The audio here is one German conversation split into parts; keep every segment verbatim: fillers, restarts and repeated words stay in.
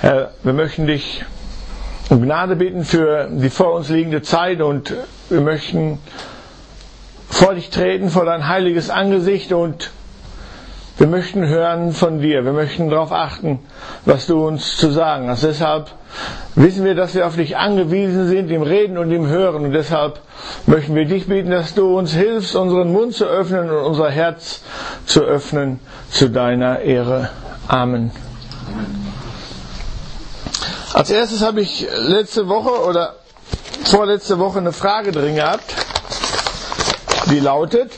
Herr, wir möchten dich um Gnade bitten für die vor uns liegende Zeit und wir möchten vor dich treten, vor dein heiliges Angesicht und wir möchten hören von dir. Wir möchten darauf achten, was du uns zu sagen hast. Deshalb wissen wir, dass wir auf dich angewiesen sind, im Reden und im Hören. Und deshalb möchten wir dich bitten, dass du uns hilfst, unseren Mund zu öffnen und unser Herz zu öffnen zu deiner Ehre. Amen. Als erstes habe ich letzte Woche oder vorletzte Woche eine Frage drin gehabt, die lautet,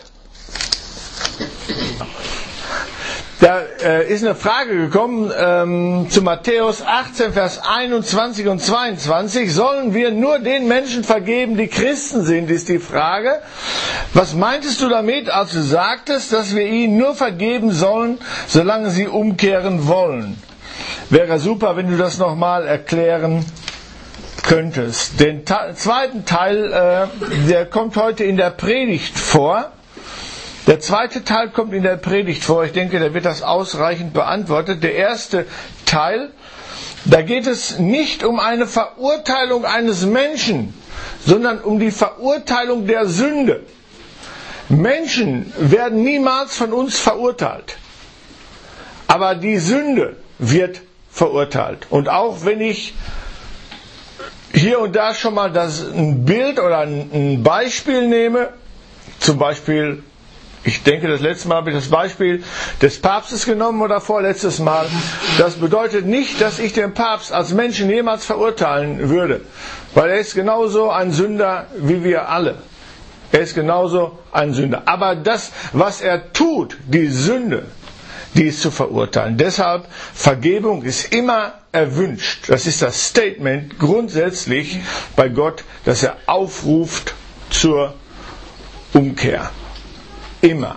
da äh, ist eine Frage gekommen ähm, zu Matthäus achtzehn, Vers einundzwanzig und zweiundzwanzig. Sollen wir nur den Menschen vergeben, die Christen sind, ist die Frage. Was meintest du damit, als du sagtest, dass wir ihnen nur vergeben sollen, solange sie umkehren wollen? Wäre super, wenn du das nochmal erklären könntest. Den ta- zweiten Teil, äh, der kommt heute in der Predigt vor. Der zweite Teil kommt in der Predigt vor. Ich denke, da wird das ausreichend beantwortet. Der erste Teil, da geht es nicht um eine Verurteilung eines Menschen, sondern um die Verurteilung der Sünde. Menschen werden niemals von uns verurteilt. Aber die Sünde wird verurteilt. Und auch wenn ich hier und da schon mal das, ein Bild oder ein Beispiel nehme, zum Beispiel, ich denke, das letzte Mal habe ich das Beispiel des Papstes genommen oder vorletztes Mal. Das bedeutet nicht, dass ich den Papst als Menschen jemals verurteilen würde, weil er ist genauso ein Sünder wie wir alle. Er ist genauso ein Sünder. Aber das, was er tut, die Sünde, die ist zu verurteilen. Deshalb, Vergebung ist immer erwünscht. Das ist das Statement grundsätzlich bei Gott, dass er aufruft zur Umkehr. Immer.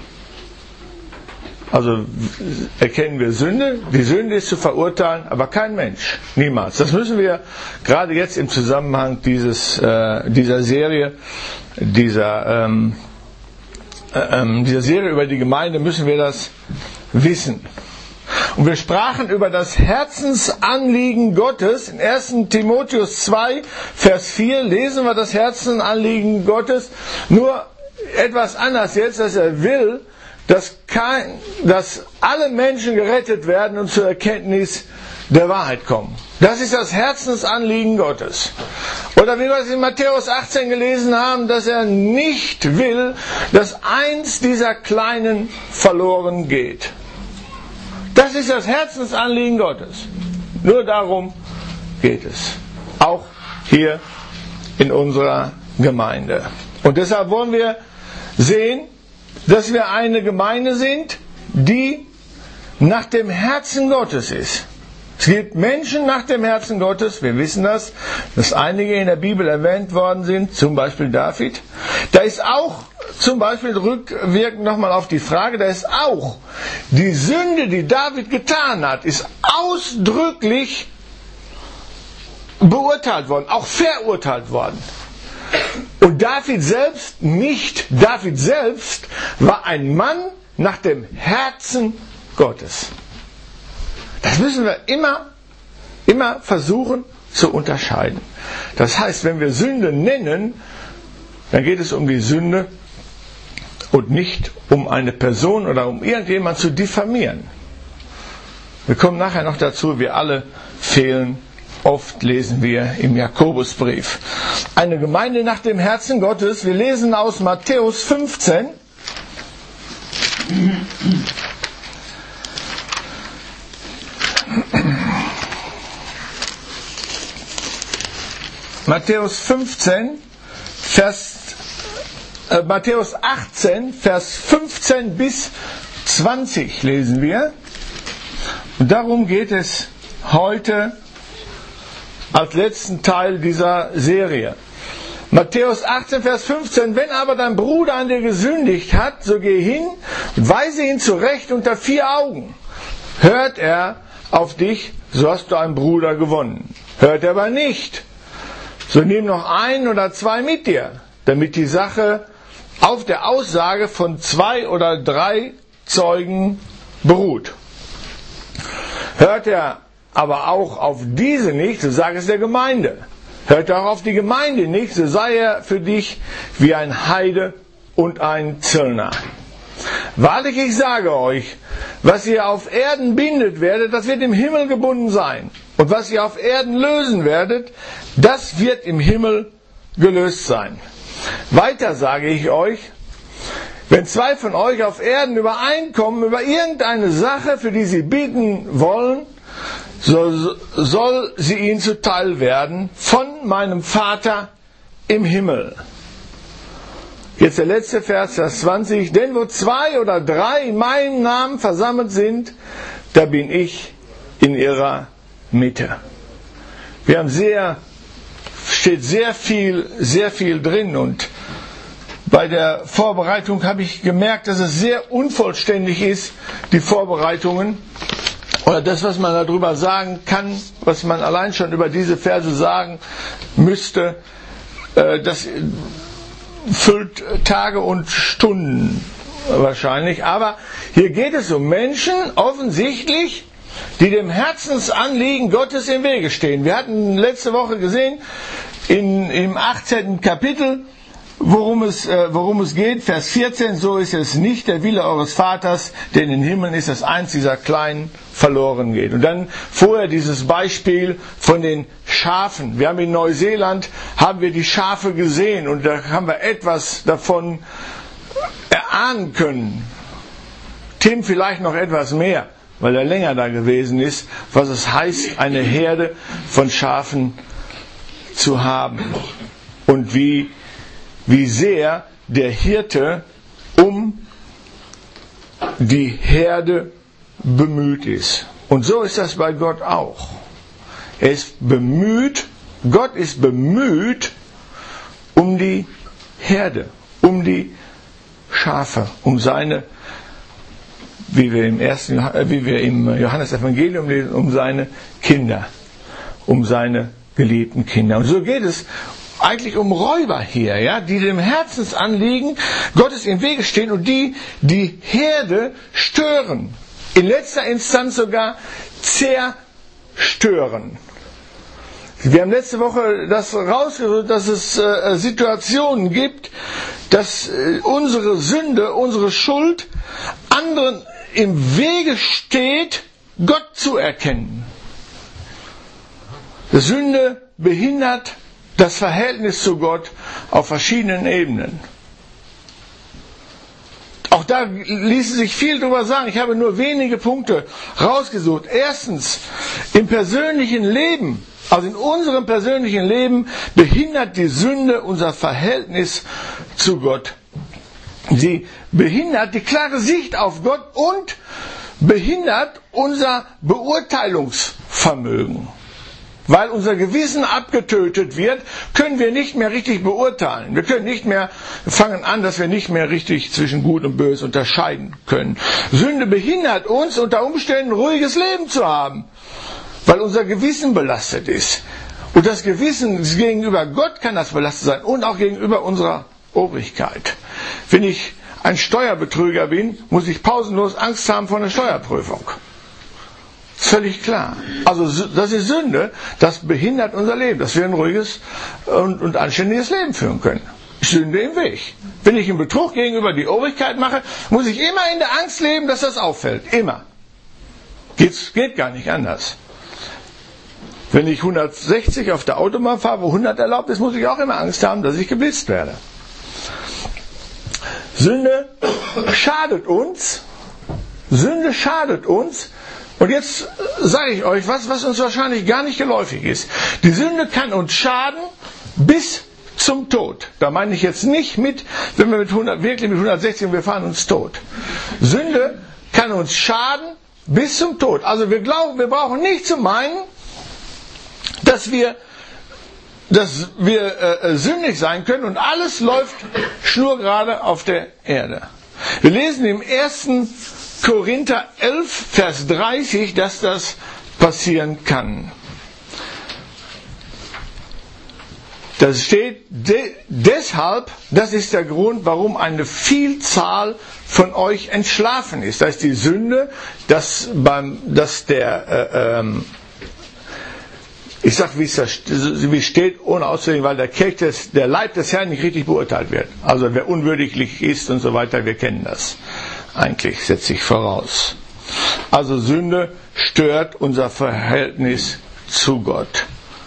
Also erkennen wir Sünde. Die Sünde ist zu verurteilen, aber kein Mensch. Niemals. Das müssen wir gerade jetzt im Zusammenhang dieses, äh, dieser Serie, dieser, ähm, äh, dieser Serie über die Gemeinde müssen wir das wissen. Und wir sprachen über das Herzensanliegen Gottes. In ersten Timotheus zwei, Vers vier lesen wir das Herzensanliegen Gottes. Nur etwas anders jetzt, dass er will, dass, kein, dass alle Menschen gerettet werden und zur Erkenntnis der Wahrheit kommen. Das ist das Herzensanliegen Gottes. Oder wie wir es in Matthäus achtzehn gelesen haben, dass er nicht will, dass eins dieser Kleinen verloren geht. Das ist das Herzensanliegen Gottes. Nur darum geht es. Auch hier in unserer Gemeinde. Und deshalb wollen wir sehen, dass wir eine Gemeinde sind, die nach dem Herzen Gottes ist. Es gibt Menschen nach dem Herzen Gottes, wir wissen das, dass einige in der Bibel erwähnt worden sind, zum Beispiel David. Da ist auch, zum Beispiel rückwirkend nochmal auf die Frage, da ist auch die Sünde, die David getan hat, ist ausdrücklich beurteilt worden, auch verurteilt worden. Und David selbst nicht. David selbst war ein Mann nach dem Herzen Gottes. Das müssen wir immer, immer versuchen zu unterscheiden. Das heißt, wenn wir Sünde nennen, dann geht es um die Sünde und nicht um eine Person oder um irgendjemand zu diffamieren. Wir kommen nachher noch dazu, wir alle fehlen. Oft lesen wir im Jakobusbrief. Eine Gemeinde nach dem Herzen Gottes. Wir lesen aus Matthäus fünfzehn. Matthäus fünfzehn, Vers, äh, Matthäus achtzehn, Vers fünfzehn bis zwanzig lesen wir. Und darum geht es heute als letzten Teil dieser Serie. Matthäus achtzehn, Vers fünfzehn. Wenn aber dein Bruder an dir gesündigt hat, so geh hin und weise ihn zurecht unter vier Augen. Hört er auf dich, so hast du einen Bruder gewonnen. Hört er aber nicht, so nimm noch einen oder zwei mit dir, damit die Sache auf der Aussage von zwei oder drei Zeugen beruht. Hört er aber auch auf diese nicht, so sage es der Gemeinde. Hört auch auf die Gemeinde nicht, so sei er für dich wie ein Heide und ein Zöllner. Wahrlich, ich sage euch, was ihr auf Erden bindet werdet, das wird im Himmel gebunden sein. Und was ihr auf Erden lösen werdet, das wird im Himmel gelöst sein. Weiter sage ich euch, wenn zwei von euch auf Erden übereinkommen über irgendeine Sache, für die sie beten wollen, so soll sie ihnen zuteil werden von meinem Vater im Himmel. Jetzt der letzte Vers, Vers zwanzig. Denn wo zwei oder drei in meinem Namen versammelt sind, da bin ich in ihrer Mitte. Wir haben sehr, steht sehr viel, sehr viel drin, und bei der Vorbereitung habe ich gemerkt, dass es sehr unvollständig ist, die Vorbereitungen. Oder das, was man darüber sagen kann, was man allein schon über diese Verse sagen müsste, das füllt Tage und Stunden wahrscheinlich. Aber hier geht es um Menschen, offensichtlich, die dem Herzensanliegen Gottes im Wege stehen. Wir hatten letzte Woche gesehen, in, im achtzehnten Kapitel, Worum es, äh, worum es geht, Vers vierzehn, so ist es nicht der Wille eures Vaters, der in den Himmeln ist, dass eins dieser Kleinen verloren geht. Und dann vorher dieses Beispiel von den Schafen. Wir haben in Neuseeland, haben wir die Schafe gesehen, und da haben wir etwas davon erahnen können. Tim vielleicht noch etwas mehr, weil er länger da gewesen ist, was es heißt, eine Herde von Schafen zu haben. Und wie wie sehr der Hirte um die Herde bemüht ist. Und so ist das bei Gott auch. Er ist bemüht, Gott ist bemüht um die Herde, um die Schafe, um seine, wie wir im ersten, wie wir im Johannesevangelium lesen, um seine Kinder, um seine geliebten Kinder. Und so geht es eigentlich um Räuber hier, ja, die dem Herzensanliegen Gottes im Wege stehen und die die Herde stören. In letzter Instanz sogar zerstören. Wir haben letzte Woche das rausgesucht, dass es äh, Situationen gibt, dass äh, unsere Sünde, unsere Schuld anderen im Wege steht, Gott zu erkennen. Sünde behindert das Verhältnis zu Gott auf verschiedenen Ebenen. Auch da ließe sich viel drüber sagen. Ich habe nur wenige Punkte rausgesucht. Erstens, im persönlichen Leben, also in unserem persönlichen Leben, behindert die Sünde unser Verhältnis zu Gott. Sie behindert die klare Sicht auf Gott und behindert unser Beurteilungsvermögen. Weil unser Gewissen abgetötet wird, können wir nicht mehr richtig beurteilen. Wir können nicht mehr, fangen an, dass wir nicht mehr richtig zwischen Gut und Böse unterscheiden können. Sünde behindert uns, unter Umständen ein ruhiges Leben zu haben, weil unser Gewissen belastet ist. Und das Gewissen gegenüber Gott kann das belastet sein und auch gegenüber unserer Obrigkeit. Wenn ich ein Steuerbetrüger bin, muss ich pausenlos Angst haben vor einer Steuerprüfung. Das ist völlig klar. Also das ist Sünde, das behindert unser Leben, dass wir ein ruhiges und, und anständiges Leben führen können. Sünde im Weg. Wenn ich einen Betrug gegenüber die Obrigkeit mache, muss ich immer in der Angst leben, dass das auffällt. Immer. Geht, geht gar nicht anders. Wenn ich hundertsechzig auf der Autobahn fahre, wo hundert erlaubt ist, muss ich auch immer Angst haben, dass ich geblitzt werde. Sünde schadet uns. Sünde schadet uns. Und jetzt sage ich euch was, was uns wahrscheinlich gar nicht geläufig ist. Die Sünde kann uns schaden bis zum Tod. Da meine ich jetzt nicht mit, wenn wir mit hundert, wirklich mit hundertsechzig und wir fahren uns tot. Sünde kann uns schaden bis zum Tod. Also wir glauben, wir brauchen nicht zu meinen, dass wir, dass wir äh, sündig sein können und alles läuft schnurgerade auf der Erde. Wir lesen im ersten Korinther elf, Vers dreißig, dass das passieren kann. Das steht de- deshalb, das ist der Grund, warum eine Vielzahl von euch entschlafen ist. Das ist die Sünde, dass, beim, dass der äh, ähm, Ich sage, wie es steht, ohne auszulegen, weil der, Kelch des, der Leib des Herrn nicht richtig beurteilt wird. Also wer unwürdiglich ist und so weiter, wir kennen das. Eigentlich setze ich voraus. Also Sünde stört unser Verhältnis zu Gott.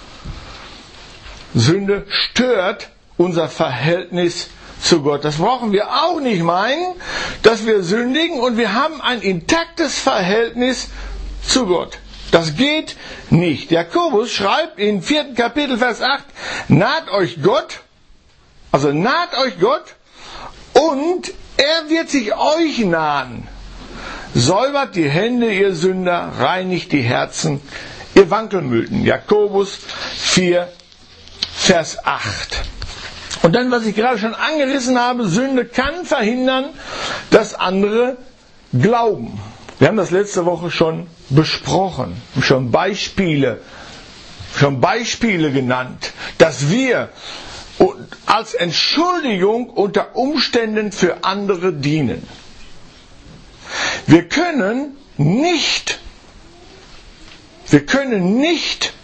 Sünde stört unser Verhältnis zu Gott. Das brauchen wir auch nicht meinen, dass wir sündigen und wir haben ein intaktes Verhältnis zu Gott. Das geht nicht. Jakobus schreibt im vierten Kapitel, Vers acht, naht euch Gott, also naht euch Gott und er wird sich euch nahen. Säubert die Hände, ihr Sünder, reinigt die Herzen, ihr Wankelmütigen. Jakobus vier, Vers acht. Und dann, was ich gerade schon angerissen habe, Sünde kann verhindern, dass andere glauben. Wir haben das letzte Woche schon besprochen, schon Beispiele, schon Beispiele genannt, dass wir als Entschuldigung unter Umständen für andere dienen. Wir können nicht, wir können nicht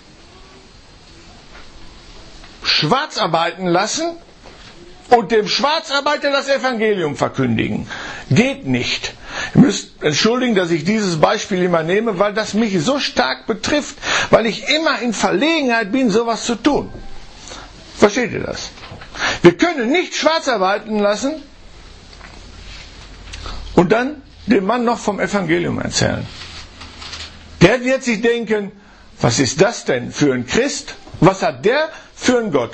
schwarzarbeiten lassen und dem Schwarzarbeiter das Evangelium verkündigen. Geht nicht. Ihr müsst entschuldigen, dass ich dieses Beispiel immer nehme, weil das mich so stark betrifft, weil ich immer in Verlegenheit bin, sowas zu tun. Versteht ihr das? Wir können nicht schwarzarbeiten lassen und dann dem Mann noch vom Evangelium erzählen. Der wird sich denken, was ist das denn für ein Christ? Was hat der für einen Gott?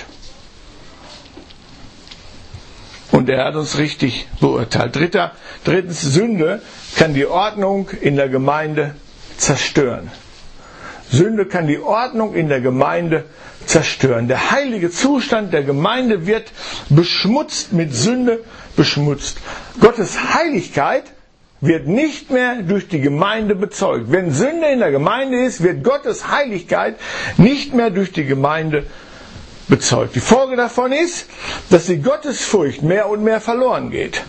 Und er hat uns richtig beurteilt. Dritter, drittens, Sünde kann die Ordnung in der Gemeinde zerstören. Sünde kann die Ordnung in der Gemeinde zerstören. Der heilige Zustand der Gemeinde wird beschmutzt, mit Sünde beschmutzt. Gottes Heiligkeit wird nicht mehr durch die Gemeinde bezeugt. Wenn Sünde in der Gemeinde ist, wird Gottes Heiligkeit nicht mehr durch die Gemeinde bezeugt. Die Folge davon ist, dass die Gottesfurcht mehr und mehr verloren geht.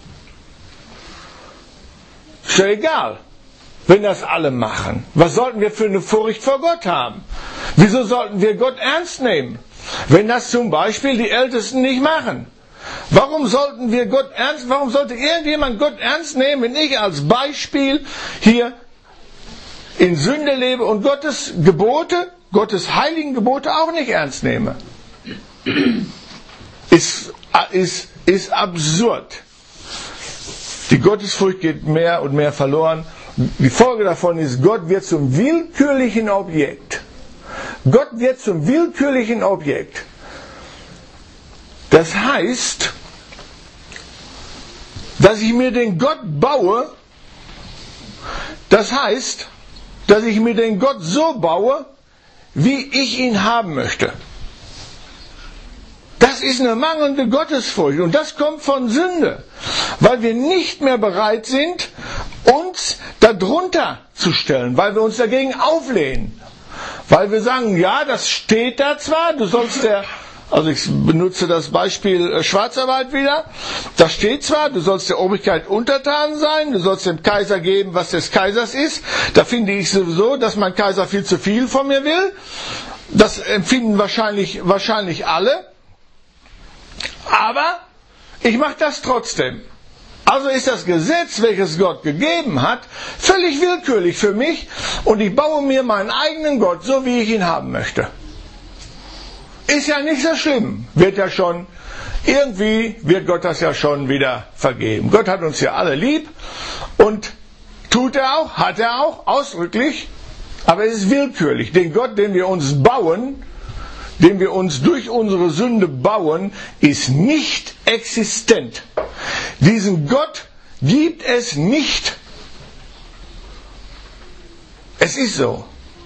Ist ja egal, wenn das alle machen. Was sollten wir für eine Furcht vor Gott haben? Wieso sollten wir Gott ernst nehmen, wenn das zum Beispiel die Ältesten nicht machen? Warum sollten wir Gott ernst, warum sollte irgendjemand Gott ernst nehmen, wenn ich als Beispiel hier in Sünde lebe und Gottes Gebote, Gottes heiligen Gebote auch nicht ernst nehme? Ist, ist, ist absurd. Die Gottesfurcht geht mehr und mehr verloren. Die Folge davon ist, Gott wird zum willkürlichen Objekt. Gott wird zum willkürlichen Objekt. Das heißt, dass ich mir den Gott baue, das heißt, dass ich mir den Gott so baue, wie ich ihn haben möchte. Das ist eine mangelnde Gottesfurcht und das kommt von Sünde, weil wir nicht mehr bereit sind, uns darunter zu stellen, weil wir uns dagegen auflehnen, weil wir sagen, ja, das steht da zwar, du sollst der Also ich benutze das Beispiel Schwarzarbeit wieder. Da steht zwar, du sollst der Obrigkeit untertan sein, du sollst dem Kaiser geben, was des Kaisers ist. Da finde ich sowieso, dass mein Kaiser viel zu viel von mir will. Das empfinden wahrscheinlich, wahrscheinlich alle. Aber ich mache das trotzdem. Also ist das Gesetz, welches Gott gegeben hat, völlig willkürlich für mich und ich baue mir meinen eigenen Gott, so wie ich ihn haben möchte. Ist ja nicht so schlimm, wird ja schon, irgendwie wird Gott das ja schon wieder vergeben. Gott hat uns ja alle lieb und tut er auch, hat er auch, ausdrücklich, aber es ist willkürlich. Den Gott, den wir uns bauen, den wir uns durch unsere Sünde bauen, ist nicht existent. Diesen Gott gibt es nicht. Es ist so.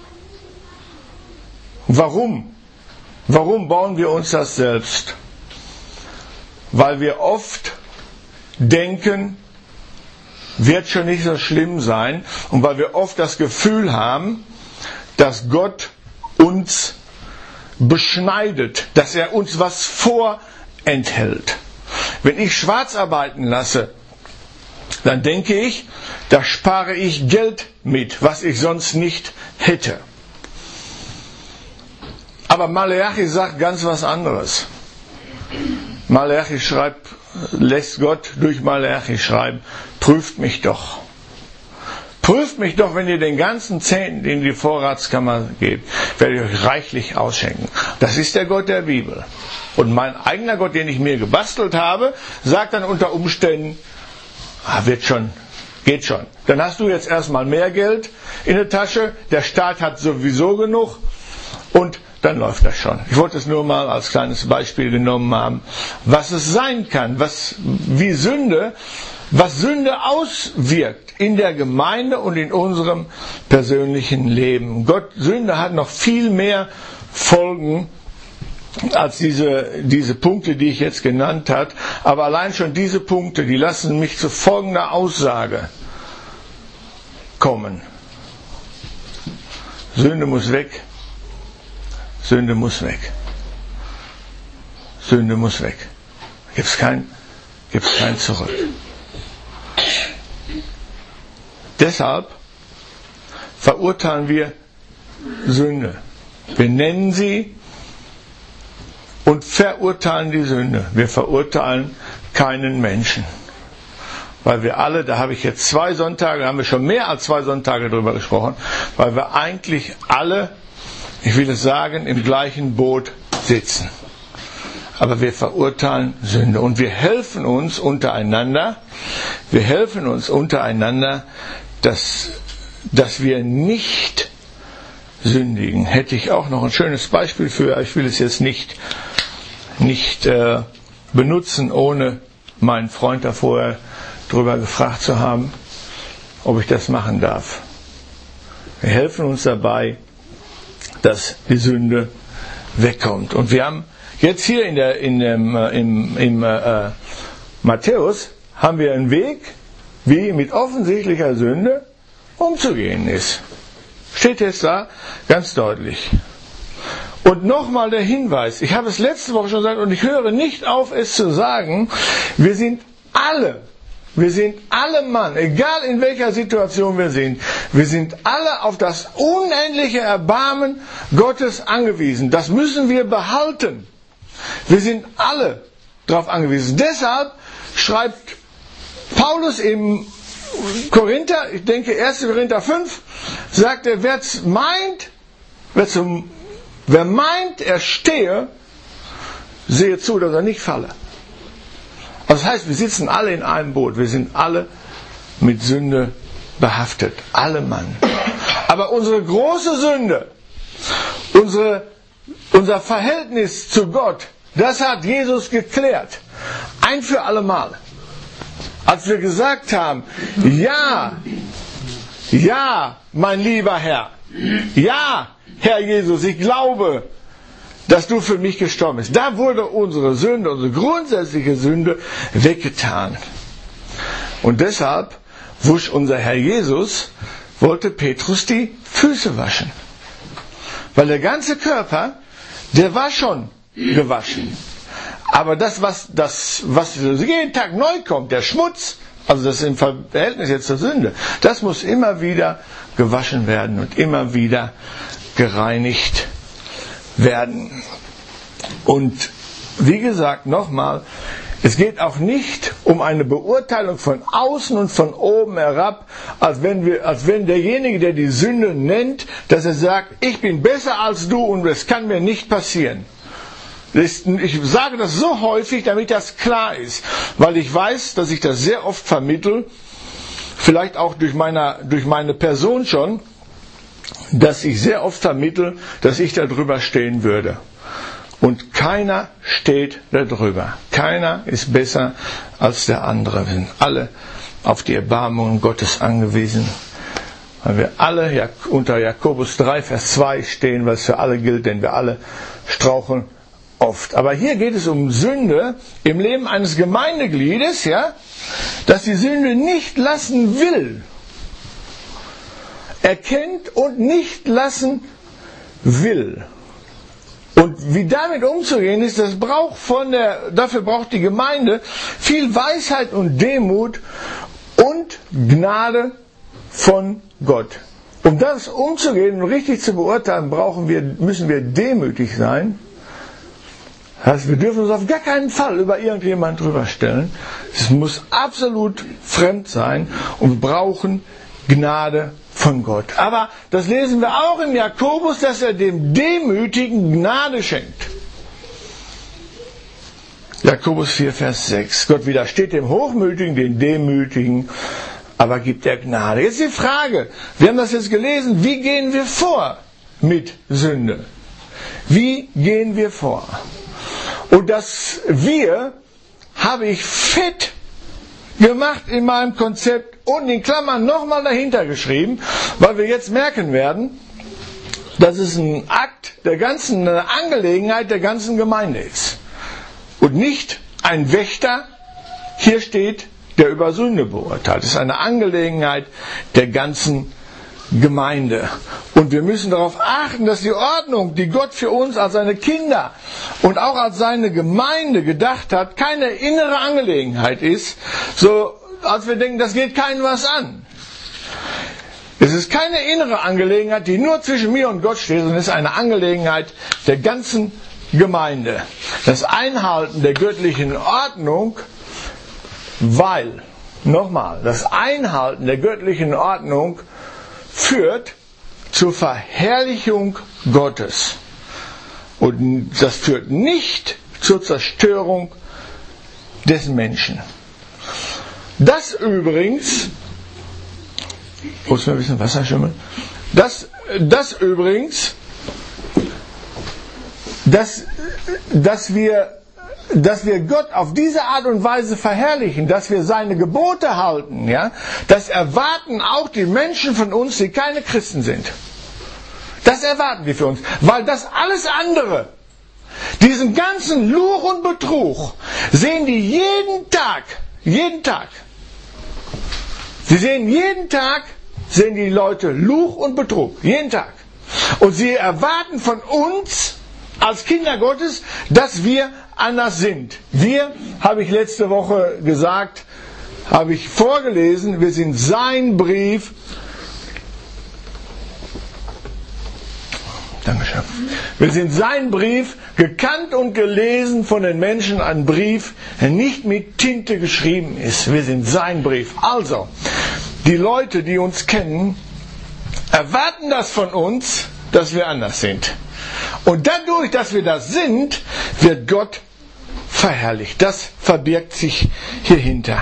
Warum? Warum bauen wir uns das selbst? Weil wir oft denken, wird schon nicht so schlimm sein, und weil wir oft das Gefühl haben, dass Gott uns beschneidet, dass er uns was vorenthält. Wenn ich schwarz arbeiten lasse, dann denke ich, da spare ich Geld mit, was ich sonst nicht hätte. Aber Maleachi sagt ganz was anderes. Maleachi schreibt, lässt Gott durch Maleachi schreiben, prüft mich doch. Prüft mich doch, wenn ihr den ganzen Zehnten in die Vorratskammer gebt, werde ich euch reichlich ausschenken. Das ist der Gott der Bibel. Und mein eigener Gott, den ich mir gebastelt habe, sagt dann unter Umständen, ah, wird schon, geht schon. Dann hast du jetzt erstmal mehr Geld in der Tasche, der Staat hat sowieso genug und dann läuft das schon. Ich wollte es nur mal als kleines Beispiel genommen haben, was es sein kann, was, wie Sünde, was Sünde auswirkt in der Gemeinde und in unserem persönlichen Leben. Gott, Sünde hat noch viel mehr Folgen als diese, diese Punkte, die ich jetzt genannt habe. Aber allein schon diese Punkte, die lassen mich zu folgender Aussage kommen. Sünde muss weg. Sünde muss weg. Sünde muss weg. Gibt's kein, gibt's kein Zurück. Deshalb verurteilen wir Sünde. Wir nennen sie und verurteilen die Sünde. Wir verurteilen keinen Menschen. Weil wir alle, da habe ich jetzt zwei Sonntage, da haben wir schon mehr als zwei Sonntage drüber gesprochen, weil wir eigentlich alle, ich will es sagen, im gleichen Boot sitzen. Aber wir verurteilen Sünde und wir helfen uns untereinander, wir helfen uns untereinander, dass, dass wir nicht sündigen. Hätte ich auch noch ein schönes Beispiel für, ich will es jetzt nicht, nicht äh, benutzen, ohne meinen Freund da vorher drüber gefragt zu haben, ob ich das machen darf. Wir helfen uns dabei, dass die Sünde wegkommt. Und wir haben jetzt hier in der, in dem, im, im äh, Matthäus haben wir einen Weg, wie mit offensichtlicher Sünde umzugehen ist. Steht jetzt da ganz deutlich. Und nochmal der Hinweis, ich habe es letzte Woche schon gesagt und ich höre nicht auf, es zu sagen, wir sind alle, wir sind alle Mann, egal in welcher Situation wir sind, wir sind alle auf das unendliche Erbarmen Gottes angewiesen. Das müssen wir behalten. Wir sind alle darauf angewiesen. Deshalb schreibt Paulus im Korinther, ich denke erster Korinther fünf, sagt er, wer meint, wer, zum, wer meint, er stehe, sehe zu, dass er nicht falle. Also das heißt, wir sitzen alle in einem Boot, wir sind alle mit Sünde behaftet, alle Mann. Aber unsere große Sünde, unsere, unser Verhältnis zu Gott, das hat Jesus geklärt. Ein für alle Mal. Als wir gesagt haben, ja, ja, mein lieber Herr, ja, Herr Jesus, ich glaube, dass du für mich gestorben bist. Da wurde unsere Sünde, unsere grundsätzliche Sünde weggetan. Und deshalb wusch unser Herr Jesus, wollte Petrus die Füße waschen. Weil der ganze Körper, der war schon gewaschen. Aber das, was, das, was jeden Tag neu kommt, der Schmutz, also das im Verhältnis jetzt zur Sünde, das muss immer wieder gewaschen werden und immer wieder gereinigt werden. Und wie gesagt, nochmal, es geht auch nicht um eine Beurteilung von außen und von oben herab, als wenn, wir, als wenn derjenige, der die Sünde nennt, dass er sagt, ich bin besser als du und es kann mir nicht passieren. Ich sage das so häufig, damit das klar ist, weil ich weiß, dass ich das sehr oft vermittle, vielleicht auch durch, meiner, durch meine Person schon, dass ich sehr oft vermittle, dass ich da drüber stehen würde. Und keiner steht da drüber. Keiner ist besser als der andere. Wir sind alle auf die Erbarmung Gottes angewiesen, weil wir alle unter Jakobus drei, Vers zwei stehen, weil es für alle gilt, denn wir alle straucheln oft. Aber hier geht es um Sünde im Leben eines Gemeindegliedes, ja, das die Sünde nicht lassen will, erkennt und nicht lassen will. Und wie damit umzugehen ist, das braucht von der, dafür braucht die Gemeinde viel Weisheit und Demut und Gnade von Gott. Um das umzugehen und richtig zu beurteilen, brauchen wir, müssen wir demütig sein. Das heißt, wir dürfen uns auf gar keinen Fall über irgendjemanden drüber stellen. Es muss absolut fremd sein und wir brauchen Gnade von Gott. Aber das lesen wir auch in Jakobus, dass er dem Demütigen Gnade schenkt. Jakobus vier, Vers sechs. Gott widersteht dem Hochmütigen, den Demütigen, aber gibt er Gnade. Jetzt die Frage, wir haben das jetzt gelesen, wie gehen wir vor mit Sünde? Wie gehen wir vor? Und das Wir habe ich fett gemacht in meinem Konzept und in Klammern nochmal dahinter geschrieben, weil wir jetzt merken werden, dass es ein Akt der ganzen, eine Angelegenheit der ganzen Gemeinde ist. Und nicht ein Wächter hier steht, der über Sünde beurteilt. Es ist eine Angelegenheit der ganzen Gemeinde. Und wir müssen darauf achten, dass die Ordnung, die Gott für uns als seine Kinder und auch als seine Gemeinde gedacht hat, keine innere Angelegenheit ist, so als wir denken, das geht keinem was an. Es ist keine innere Angelegenheit, die nur zwischen mir und Gott steht, sondern es ist eine Angelegenheit der ganzen Gemeinde. Das Einhalten der göttlichen Ordnung, weil, nochmal, das Einhalten der göttlichen Ordnung führt zur Verherrlichung Gottes. Und das führt nicht zur Zerstörung des Menschen. Das übrigens, muss man ein bisschen Wasser schimmeln, das, das übrigens, dass, dass wir dass wir Gott auf diese Art und Weise verherrlichen, dass wir seine Gebote halten, ja, das erwarten auch die Menschen von uns, die keine Christen sind. Das erwarten die für uns, weil das alles andere, diesen ganzen Lug und Betrug, sehen die jeden Tag, jeden Tag. Sie sehen jeden Tag, sehen die Leute Lug und Betrug, jeden Tag. Und sie erwarten von uns, als Kinder Gottes, dass wir anders sind. Wir, habe ich letzte Woche gesagt, habe ich vorgelesen, wir sind sein Brief. Dankeschön. Wir sind sein Brief, gekannt und gelesen von den Menschen, ein Brief, der nicht mit Tinte geschrieben ist. Wir sind sein Brief. Also, die Leute, die uns kennen, erwarten das von uns, dass wir anders sind. Und dadurch, dass wir das sind, wird Gott verherrlicht. Das verbirgt sich hierhinter.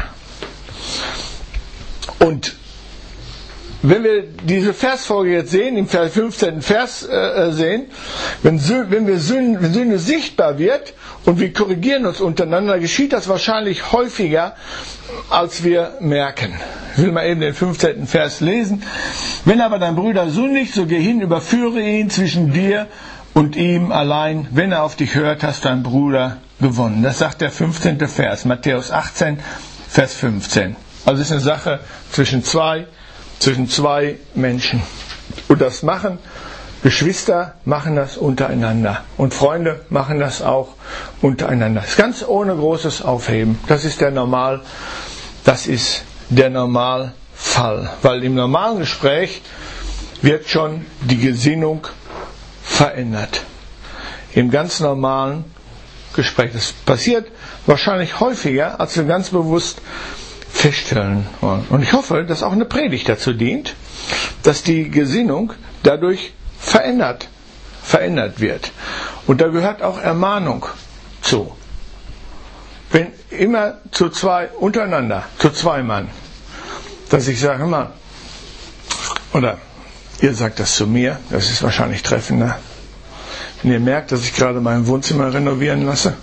Und wenn wir diese Versfolge jetzt sehen, im fünfzehnten Vers äh, sehen, wenn, wenn, wir Sünde, wenn Sünde sichtbar wird und wir korrigieren uns untereinander, geschieht das wahrscheinlich häufiger, als wir merken. Ich will mal eben den fünfzehnten Vers lesen. Wenn aber dein Bruder sündigt, so geh hin, überführe ihn zwischen dir und ihm allein. Wenn er auf dich hört, hast dein Bruder gewonnen. Das sagt der fünfzehnte Vers, Matthäus achtzehn, Vers fünfzehn. Also es ist eine Sache zwischen zwei, zwischen zwei Menschen. Und das machen Geschwister, machen das untereinander. Und Freunde machen das auch untereinander. Das ist ganz ohne großes Aufheben. Das ist der Normal, das ist der Normalfall. Weil im normalen Gespräch wird schon die Gesinnung verändert. Im ganz normalen Gespräch. Das passiert wahrscheinlich häufiger, als wir ganz bewusst feststellen wollen. Und ich hoffe, dass auch eine Predigt dazu dient, dass die Gesinnung dadurch verändert, verändert wird. Und da gehört auch Ermahnung zu. Wenn immer zu zwei, untereinander, zu zwei Mann, dass ich sage, hör mal, oder ihr sagt das zu mir, das ist wahrscheinlich treffender. Wenn ihr merkt, dass ich gerade mein Wohnzimmer renovieren lasse,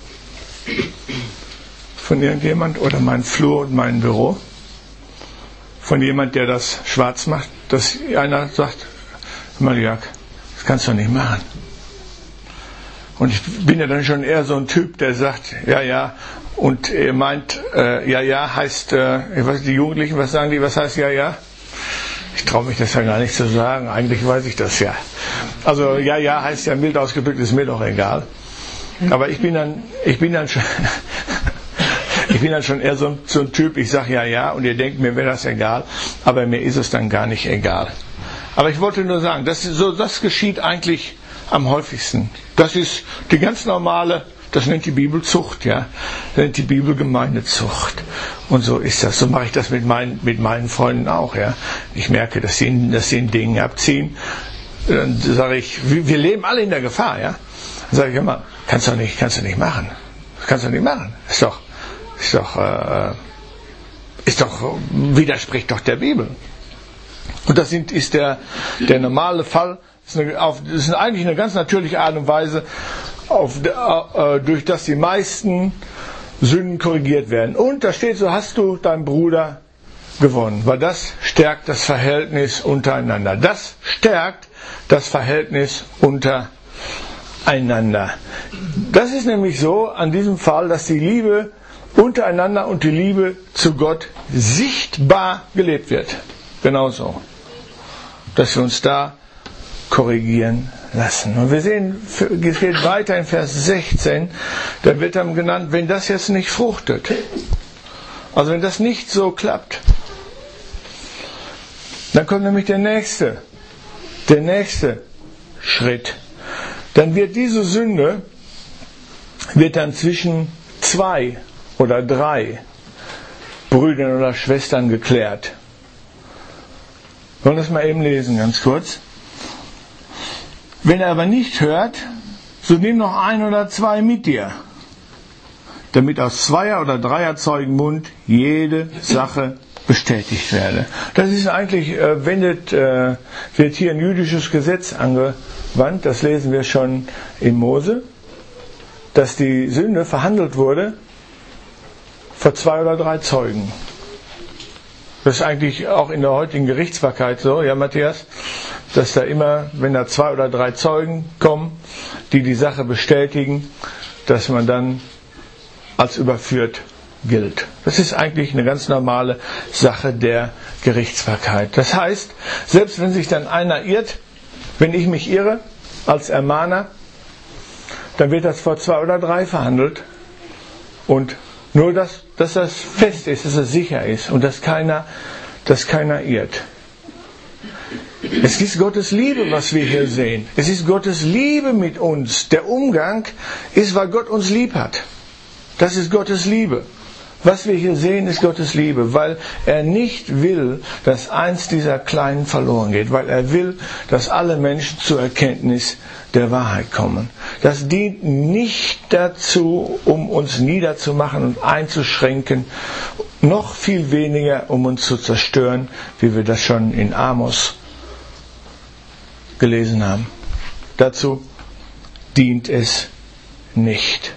von irgendjemand, oder mein Flur und mein Büro, von jemand, der das schwarz macht, dass einer sagt, hör mal Jörg, das kannst du nicht machen. Und ich bin ja dann schon eher so ein Typ, der sagt, ja, ja, und ihr meint, äh, ja, ja heißt, äh, ich weiß, die Jugendlichen, was sagen die, was heißt ja, ja? Ich traue mich das ja gar nicht zu sagen, eigentlich weiß ich das ja. Also ja, ja heißt ja mild ausgedrückt, ist mir doch egal. Aber ich bin dann, ich bin dann schon, ich bin dann schon eher so ein, so ein Typ, ich sage ja, ja, und ihr denkt, mir wäre das egal, aber mir ist es dann gar nicht egal. Aber ich wollte nur sagen, das, ist so, das geschieht eigentlich am häufigsten. Das ist die ganz normale, das nennt die Bibel Zucht, ja. Das nennt die Bibel Gemeindezucht. Und so ist das. So mache ich das mit meinen, mit meinen Freunden auch, ja. Ich merke, dass sie, dass sie ein Ding abziehen. Dann sage ich, wir leben alle in der Gefahr, ja. Dann sage ich immer, kannst du nicht, kannst du nicht machen. Das kannst du nicht machen. Ist doch, ist doch, äh, ist doch, widerspricht doch der Bibel. Und das sind, ist der, der normale Fall. Das ist, eine, auf, das ist eigentlich eine ganz natürliche Art und Weise, auf, äh, durch das die meisten Sünden korrigiert werden. Und da steht so, hast du deinen Bruder gewonnen. Weil das stärkt das Verhältnis untereinander. Das stärkt das Verhältnis untereinander. Das ist nämlich so an diesem Fall, dass die Liebe untereinander und die Liebe zu Gott sichtbar gelebt wird. Genauso. Dass wir uns da korrigieren lassen. Und wir sehen, es geht weiter in Vers sechzehn, da wird dann genannt, wenn das jetzt nicht fruchtet, also wenn das nicht so klappt, dann kommt nämlich der nächste, der nächste Schritt. Dann wird diese Sünde, wird dann zwischen zwei oder drei Brüdern oder Schwestern geklärt. Wollen wir das mal eben lesen, ganz kurz. Wenn er aber nicht hört, so nimm noch ein oder zwei mit dir, damit aus Zweier- oder Dreierzeugen Mund jede Sache bestätigt werde. Das ist eigentlich, äh, wendet, äh, wird hier ein jüdisches Gesetz angewandt, das lesen wir schon in Mose, dass die Sünde verhandelt wurde vor zwei oder drei Zeugen. Das ist eigentlich auch in der heutigen Gerichtsbarkeit so, ja Matthias, dass da immer, wenn da zwei oder drei Zeugen kommen, die die Sache bestätigen, dass man dann als überführt gilt. Das ist eigentlich eine ganz normale Sache der Gerichtsbarkeit. Das heißt, selbst wenn sich dann einer irrt, wenn ich mich irre als Ermahner, dann wird das vor zwei oder drei verhandelt und nur, dass, dass das fest ist, dass es sicher ist und dass keiner, dass keiner irrt. Es ist Gottes Liebe, was wir hier sehen. Es ist Gottes Liebe mit uns. Der Umgang ist, weil Gott uns lieb hat. Das ist Gottes Liebe. Was wir hier sehen, ist Gottes Liebe, weil er nicht will, dass eins dieser Kleinen verloren geht, weil er will, dass alle Menschen zur Erkenntnis der Wahrheit kommen. Das dient nicht dazu, um uns niederzumachen und einzuschränken, noch viel weniger, um uns zu zerstören, wie wir das schon in Amos gelesen haben. Dazu dient es nicht.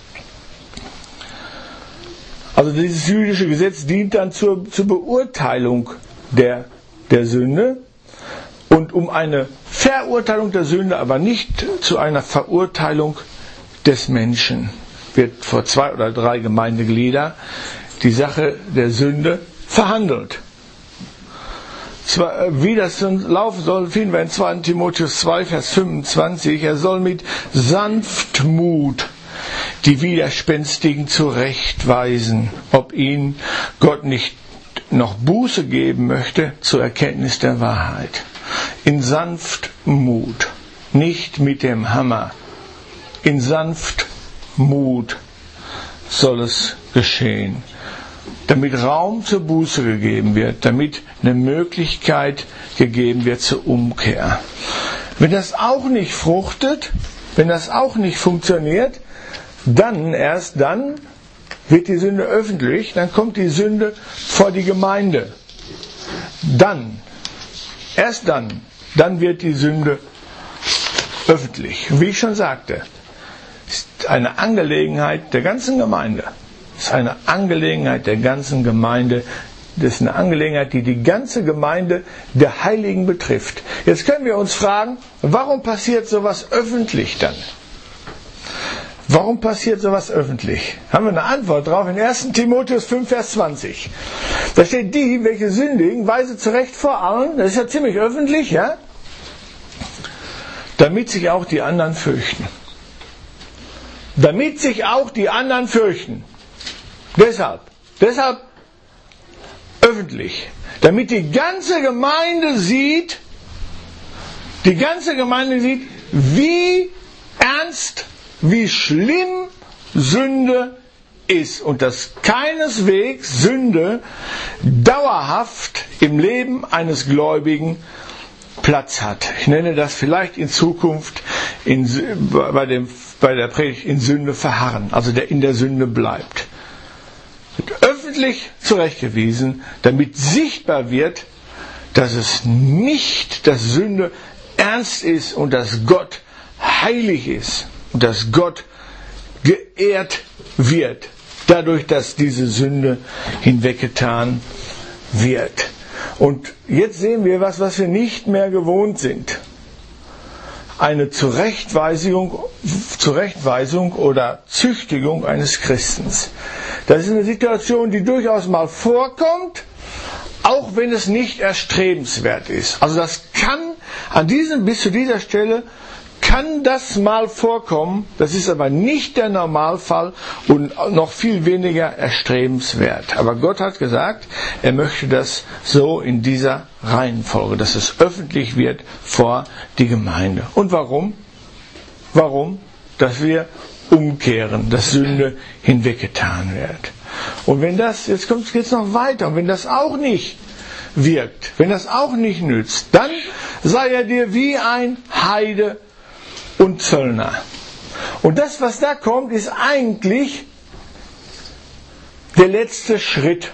Also dieses jüdische Gesetz dient dann zur, zur Beurteilung der, der Sünde und um eine Verurteilung der Sünde, aber nicht zu einer Verurteilung des Menschen, wird vor zwei oder drei Gemeindeglieder die Sache der Sünde verhandelt. Zwar, wie das laufen soll, finden wir in zweiter Timotheus zwei, Vers fünfundzwanzig. Er soll mit Sanftmut die Widerspenstigen zurechtweisen, ob ihnen Gott nicht noch Buße geben möchte zur Erkenntnis der Wahrheit. In Sanftmut, nicht mit dem Hammer. In Sanftmut soll es geschehen, damit Raum zur Buße gegeben wird, damit eine Möglichkeit gegeben wird zur Umkehr. Wenn das auch nicht fruchtet, wenn das auch nicht funktioniert, dann, erst dann, wird die Sünde öffentlich, dann kommt die Sünde vor die Gemeinde. Dann, erst dann, dann wird die Sünde öffentlich. Wie ich schon sagte, ist eine Angelegenheit der ganzen Gemeinde. Ist eine Angelegenheit der ganzen Gemeinde. Das ist eine Angelegenheit, die die ganze Gemeinde der Heiligen betrifft. Jetzt können wir uns fragen, warum passiert sowas öffentlich dann? Warum passiert sowas öffentlich? Haben wir eine Antwort drauf in erster Timotheus fünf, Vers zwanzig. Da steht, die, welche sündigen, weise zurecht vor allen, das ist ja ziemlich öffentlich, ja? Damit sich auch die anderen fürchten. Damit sich auch die anderen fürchten. Deshalb, deshalb öffentlich. Damit die ganze Gemeinde sieht, die ganze Gemeinde sieht, wie ernst, wie schlimm Sünde ist und dass keineswegs Sünde dauerhaft im Leben eines Gläubigen Platz hat. Ich nenne das vielleicht in Zukunft in, bei, dem, bei der Predigt in Sünde verharren, also der in der Sünde bleibt. Wird öffentlich zurechtgewiesen, damit sichtbar wird, dass es nicht, dass Sünde ernst ist und dass Gott heilig ist und dass Gott geehrt wird, dadurch, dass diese Sünde hinweggetan wird. Und jetzt sehen wir was, was wir nicht mehr gewohnt sind. Eine Zurechtweisung, Zurechtweisung oder Züchtigung eines Christens. Das ist eine Situation, die durchaus mal vorkommt, auch wenn es nicht erstrebenswert ist. Also das kann an diesem, bis zu dieser Stelle kann das mal vorkommen, das ist aber nicht der Normalfall und noch viel weniger erstrebenswert. Aber Gott hat gesagt, er möchte das so in dieser Reihenfolge, dass es öffentlich wird vor die Gemeinde. Und warum? Warum? Dass wir umkehren, dass Sünde hinweggetan wird. Und wenn das, jetzt kommt es jetzt noch weiter, und wenn das auch nicht wirkt, wenn das auch nicht nützt, dann sei er dir wie ein Heide und Zöllner. Und das, was da kommt, ist eigentlich der letzte Schritt.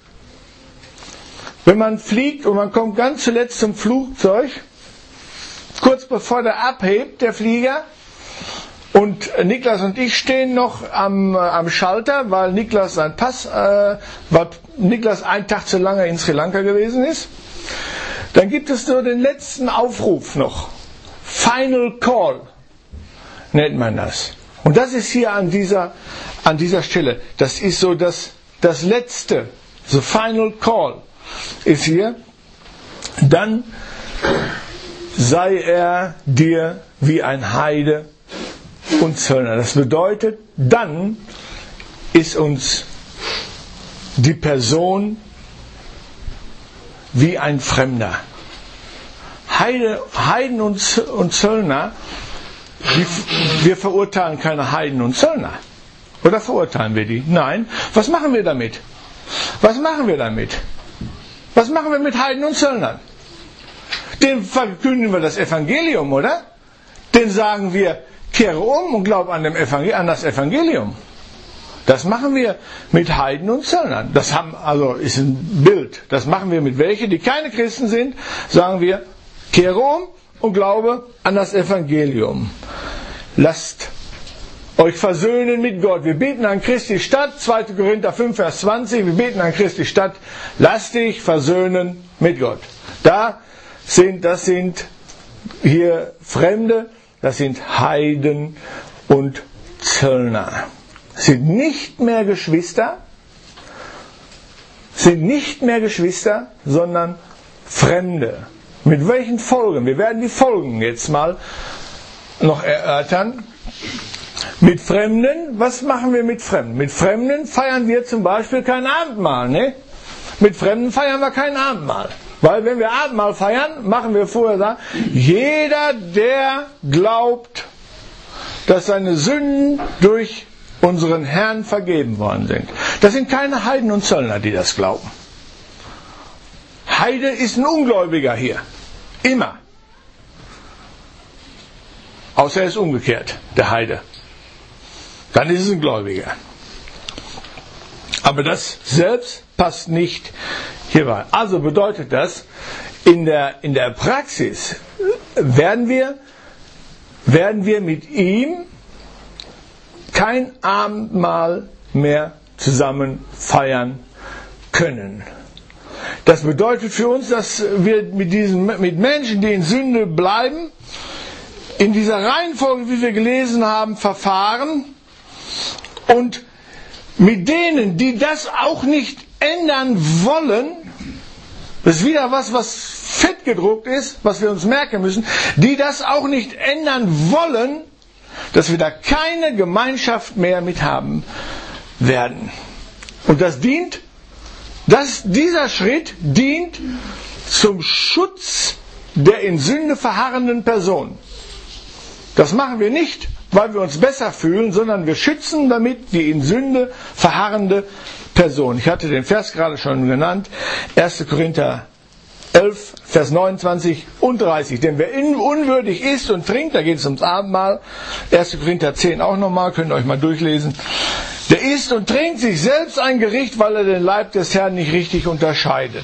Wenn man fliegt und man kommt ganz zuletzt zum Flugzeug, kurz bevor der abhebt, der Flieger, und Niklas und ich stehen noch am, am Schalter, weil Niklas sein Pass, äh, weil Niklas einen Tag zu lange in Sri Lanka gewesen ist, dann gibt es nur den letzten Aufruf noch. Final Call nennt man das. Und das ist hier an dieser, an dieser Stelle. Das ist so das, das letzte, the final call ist hier. Dann sei er dir wie ein Heide und Zöllner. Das bedeutet, dann ist uns die Person wie ein Fremder. Heide, Heiden und, und Zöllner, die, wir verurteilen keine Heiden und Zöllner. Oder verurteilen wir die? Nein. Was machen wir damit? Was machen wir damit? Was machen wir mit Heiden und Zöllnern? Denen verkünden wir das Evangelium, oder? Den sagen wir, kehre um und glaub an, dem Evangel- an das Evangelium. Das machen wir mit Heiden und Zöllnern. Das haben, also ist ein Bild. Das machen wir mit welchen, die keine Christen sind, sagen wir, kehre um und glaube an das Evangelium. Lasst euch versöhnen mit Gott. Wir beten an Christi Stadt, zweiter Korinther fünf, Vers zwanzig, wir beten an Christi Stadt, lasst dich versöhnen mit Gott. Da sind, das sind hier Fremde, das sind Heiden und Zöllner. Sind nicht mehr Geschwister, sind nicht mehr Geschwister, sondern Fremde. Mit welchen Folgen? Wir werden die Folgen jetzt mal noch erörtern. Mit Fremden, was machen wir mit Fremden? Mit Fremden feiern wir zum Beispiel kein Abendmahl, ne? Mit Fremden feiern wir kein Abendmahl. Weil wenn wir Abendmahl feiern, machen wir vorher sagen, jeder, der glaubt, dass seine Sünden durch unseren Herrn vergeben worden sind. Das sind keine Heiden und Zöllner, die das glauben. Heide ist ein Ungläubiger hier. Immer. Außer er ist umgekehrt, der Heide. Dann ist es ein Gläubiger. Aber das selbst passt nicht hierbei. Also bedeutet das, in der, in der Praxis werden wir, werden wir mit ihm kein Abendmahl mehr zusammen feiern können. Das bedeutet für uns, dass wir mit diesen, mit Menschen, die in Sünde bleiben, in dieser Reihenfolge, wie wir gelesen haben, verfahren und mit denen, die das auch nicht ändern wollen, das ist wieder was, was fett gedruckt ist, was wir uns merken müssen, die das auch nicht ändern wollen, dass wir da keine Gemeinschaft mehr mit haben werden. Und das dient, das, dieser Schritt dient zum Schutz der in Sünde verharrenden Person. Das machen wir nicht, weil wir uns besser fühlen, sondern wir schützen damit die in Sünde verharrende Person. Ich hatte den Vers gerade schon genannt, erster Korinther elf, Vers neunundzwanzig und dreißig. Denn wer unwürdig isst und trinkt, da geht es ums Abendmahl, erster Korinther zehn auch nochmal, könnt ihr euch mal durchlesen, der isst und trinkt sich selbst ein Gericht, weil er den Leib des Herrn nicht richtig unterscheidet.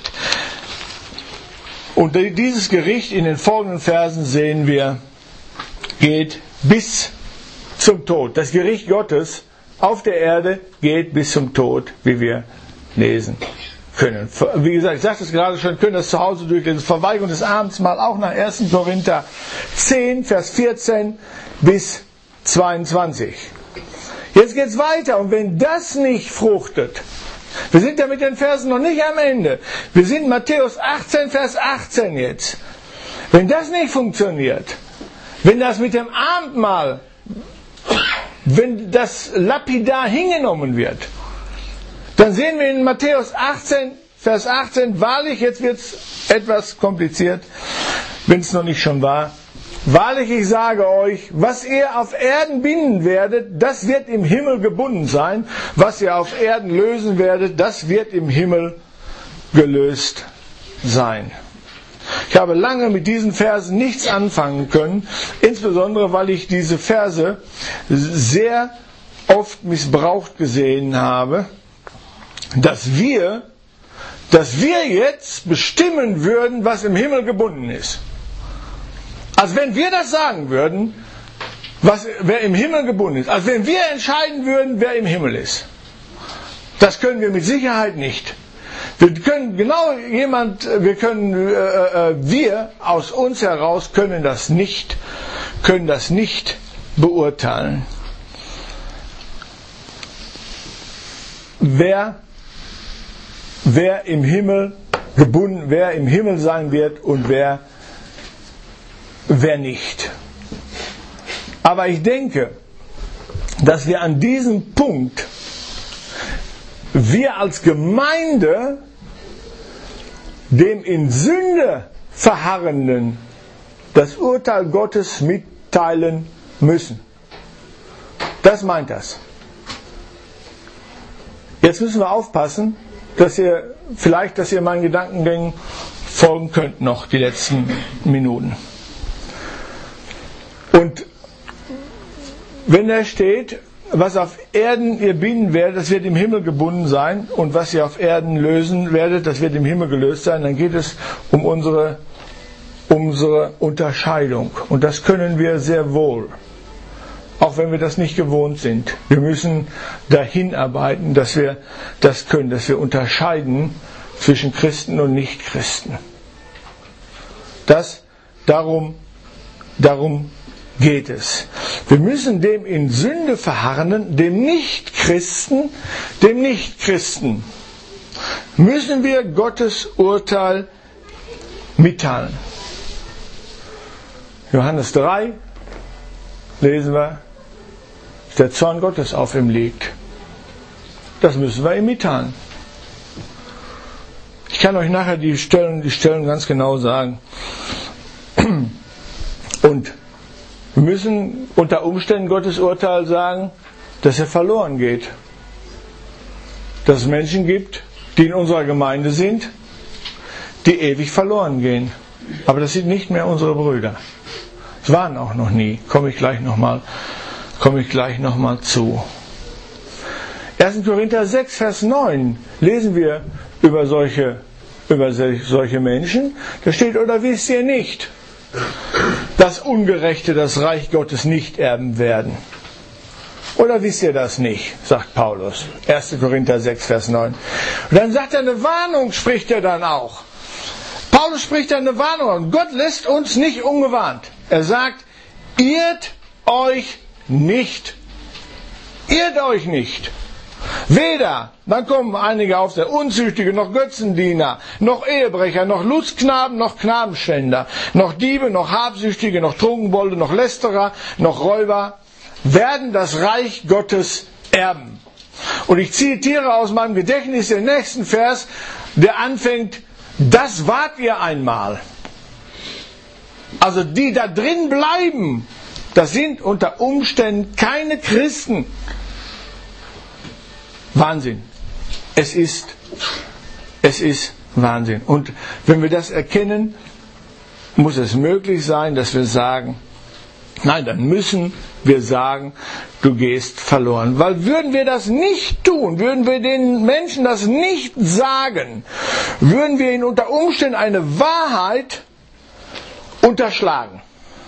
Und dieses Gericht in den folgenden Versen sehen wir, geht bis zum Tod. Das Gericht Gottes auf der Erde geht bis zum Tod, wie wir lesen können. Wie gesagt, ich sagte es gerade schon, können das zu Hause durchlesen. Verweigerung des Abendmahls auch nach erster Korinther zehn, Vers vierzehn bis zweiundzwanzig. Jetzt geht's weiter. Und wenn das nicht fruchtet, wir sind ja mit den Versen noch nicht am Ende. Wir sind Matthäus achtzehn, Vers achtzehn jetzt. Wenn das nicht funktioniert, wenn das mit dem Abendmahl, wenn das lapidar hingenommen wird, dann sehen wir in Matthäus achtzehn, Vers achtzehn, wahrlich, jetzt wird es etwas kompliziert, wenn es noch nicht schon war. Wahrlich, ich sage euch, was ihr auf Erden binden werdet, das wird im Himmel gebunden sein. Was ihr auf Erden lösen werdet, das wird im Himmel gelöst sein. Ich habe lange mit diesen Versen nichts anfangen können, insbesondere weil ich diese Verse sehr oft missbraucht gesehen habe, dass wir, dass wir jetzt bestimmen würden, was im Himmel gebunden ist. Als wenn wir das sagen würden, was, wer im Himmel gebunden ist. Als wenn wir entscheiden würden, wer im Himmel ist. Das können wir mit Sicherheit nicht. Wir können genau jemand, wir können, äh, äh, wir aus uns heraus können das nicht, können das nicht beurteilen. Wer, wer im Himmel gebunden, wer im Himmel sein wird und wer Wer nicht. Aber ich denke, dass wir an diesem Punkt, wir als Gemeinde, dem in Sünde Verharrenden das Urteil Gottes mitteilen müssen. Das meint das. Jetzt müssen wir aufpassen, dass ihr vielleicht, dass ihr meinen Gedankengängen folgen könnt noch die letzten Minuten. Und wenn da steht, was auf Erden ihr binden werdet, das wird im Himmel gebunden sein, und was ihr auf Erden lösen werdet, das wird im Himmel gelöst sein, dann geht es um unsere, unsere Unterscheidung. Und das können wir sehr wohl, auch wenn wir das nicht gewohnt sind. Wir müssen dahin arbeiten, dass wir das können, dass wir unterscheiden zwischen Christen und Nichtchristen. Das, darum, darum geht es. Wir müssen dem in Sünde verharrenden, dem Nichtchristen, dem Nichtchristen, müssen wir Gottes Urteil mitteilen. Johannes drei, lesen wir, dass der Zorn Gottes auf ihm liegt. Das müssen wir ihm mitteilen. Ich kann euch nachher die Stellen, die Stellen ganz genau sagen. Und wir müssen unter Umständen Gottes Urteil sagen, dass er verloren geht. Dass es Menschen gibt, die in unserer Gemeinde sind, die ewig verloren gehen. Aber das sind nicht mehr unsere Brüder. Es waren auch noch nie. Komme ich gleich nochmal, komme ich gleich noch mal zu. erster Korinther sechs, Vers neun lesen wir über solche, über solche Menschen. Da steht, oder wisst ihr nicht, dass Ungerechte das Reich Gottes nicht erben werden? Oder wisst ihr das nicht, sagt Paulus. erster Korinther sechs, Vers neun. Und dann sagt er, eine Warnung spricht er dann auch. Paulus spricht dann eine Warnung an. Gott lässt uns nicht ungewarnt. Er sagt, irrt euch nicht. Irrt euch nicht. Weder, dann kommen einige auf, der Unzüchtige, noch Götzendiener, noch Ehebrecher, noch Lustknaben, noch Knabenschänder, noch Diebe, noch Habsüchtige, noch Trunkenbolde, noch Lästerer, noch Räuber, werden das Reich Gottes erben. Und ich zitiere aus meinem Gedächtnis den nächsten Vers, der anfängt, das wart ihr einmal. Also die da drin bleiben, das sind unter Umständen keine Christen. Wahnsinn. Es ist, es ist Wahnsinn. Und wenn wir das erkennen, muss es möglich sein, dass wir sagen, nein, dann müssen wir sagen, du gehst verloren. Weil würden wir das nicht tun, würden wir den Menschen das nicht sagen, würden wir ihnen unter Umständen eine Wahrheit unterschlagen.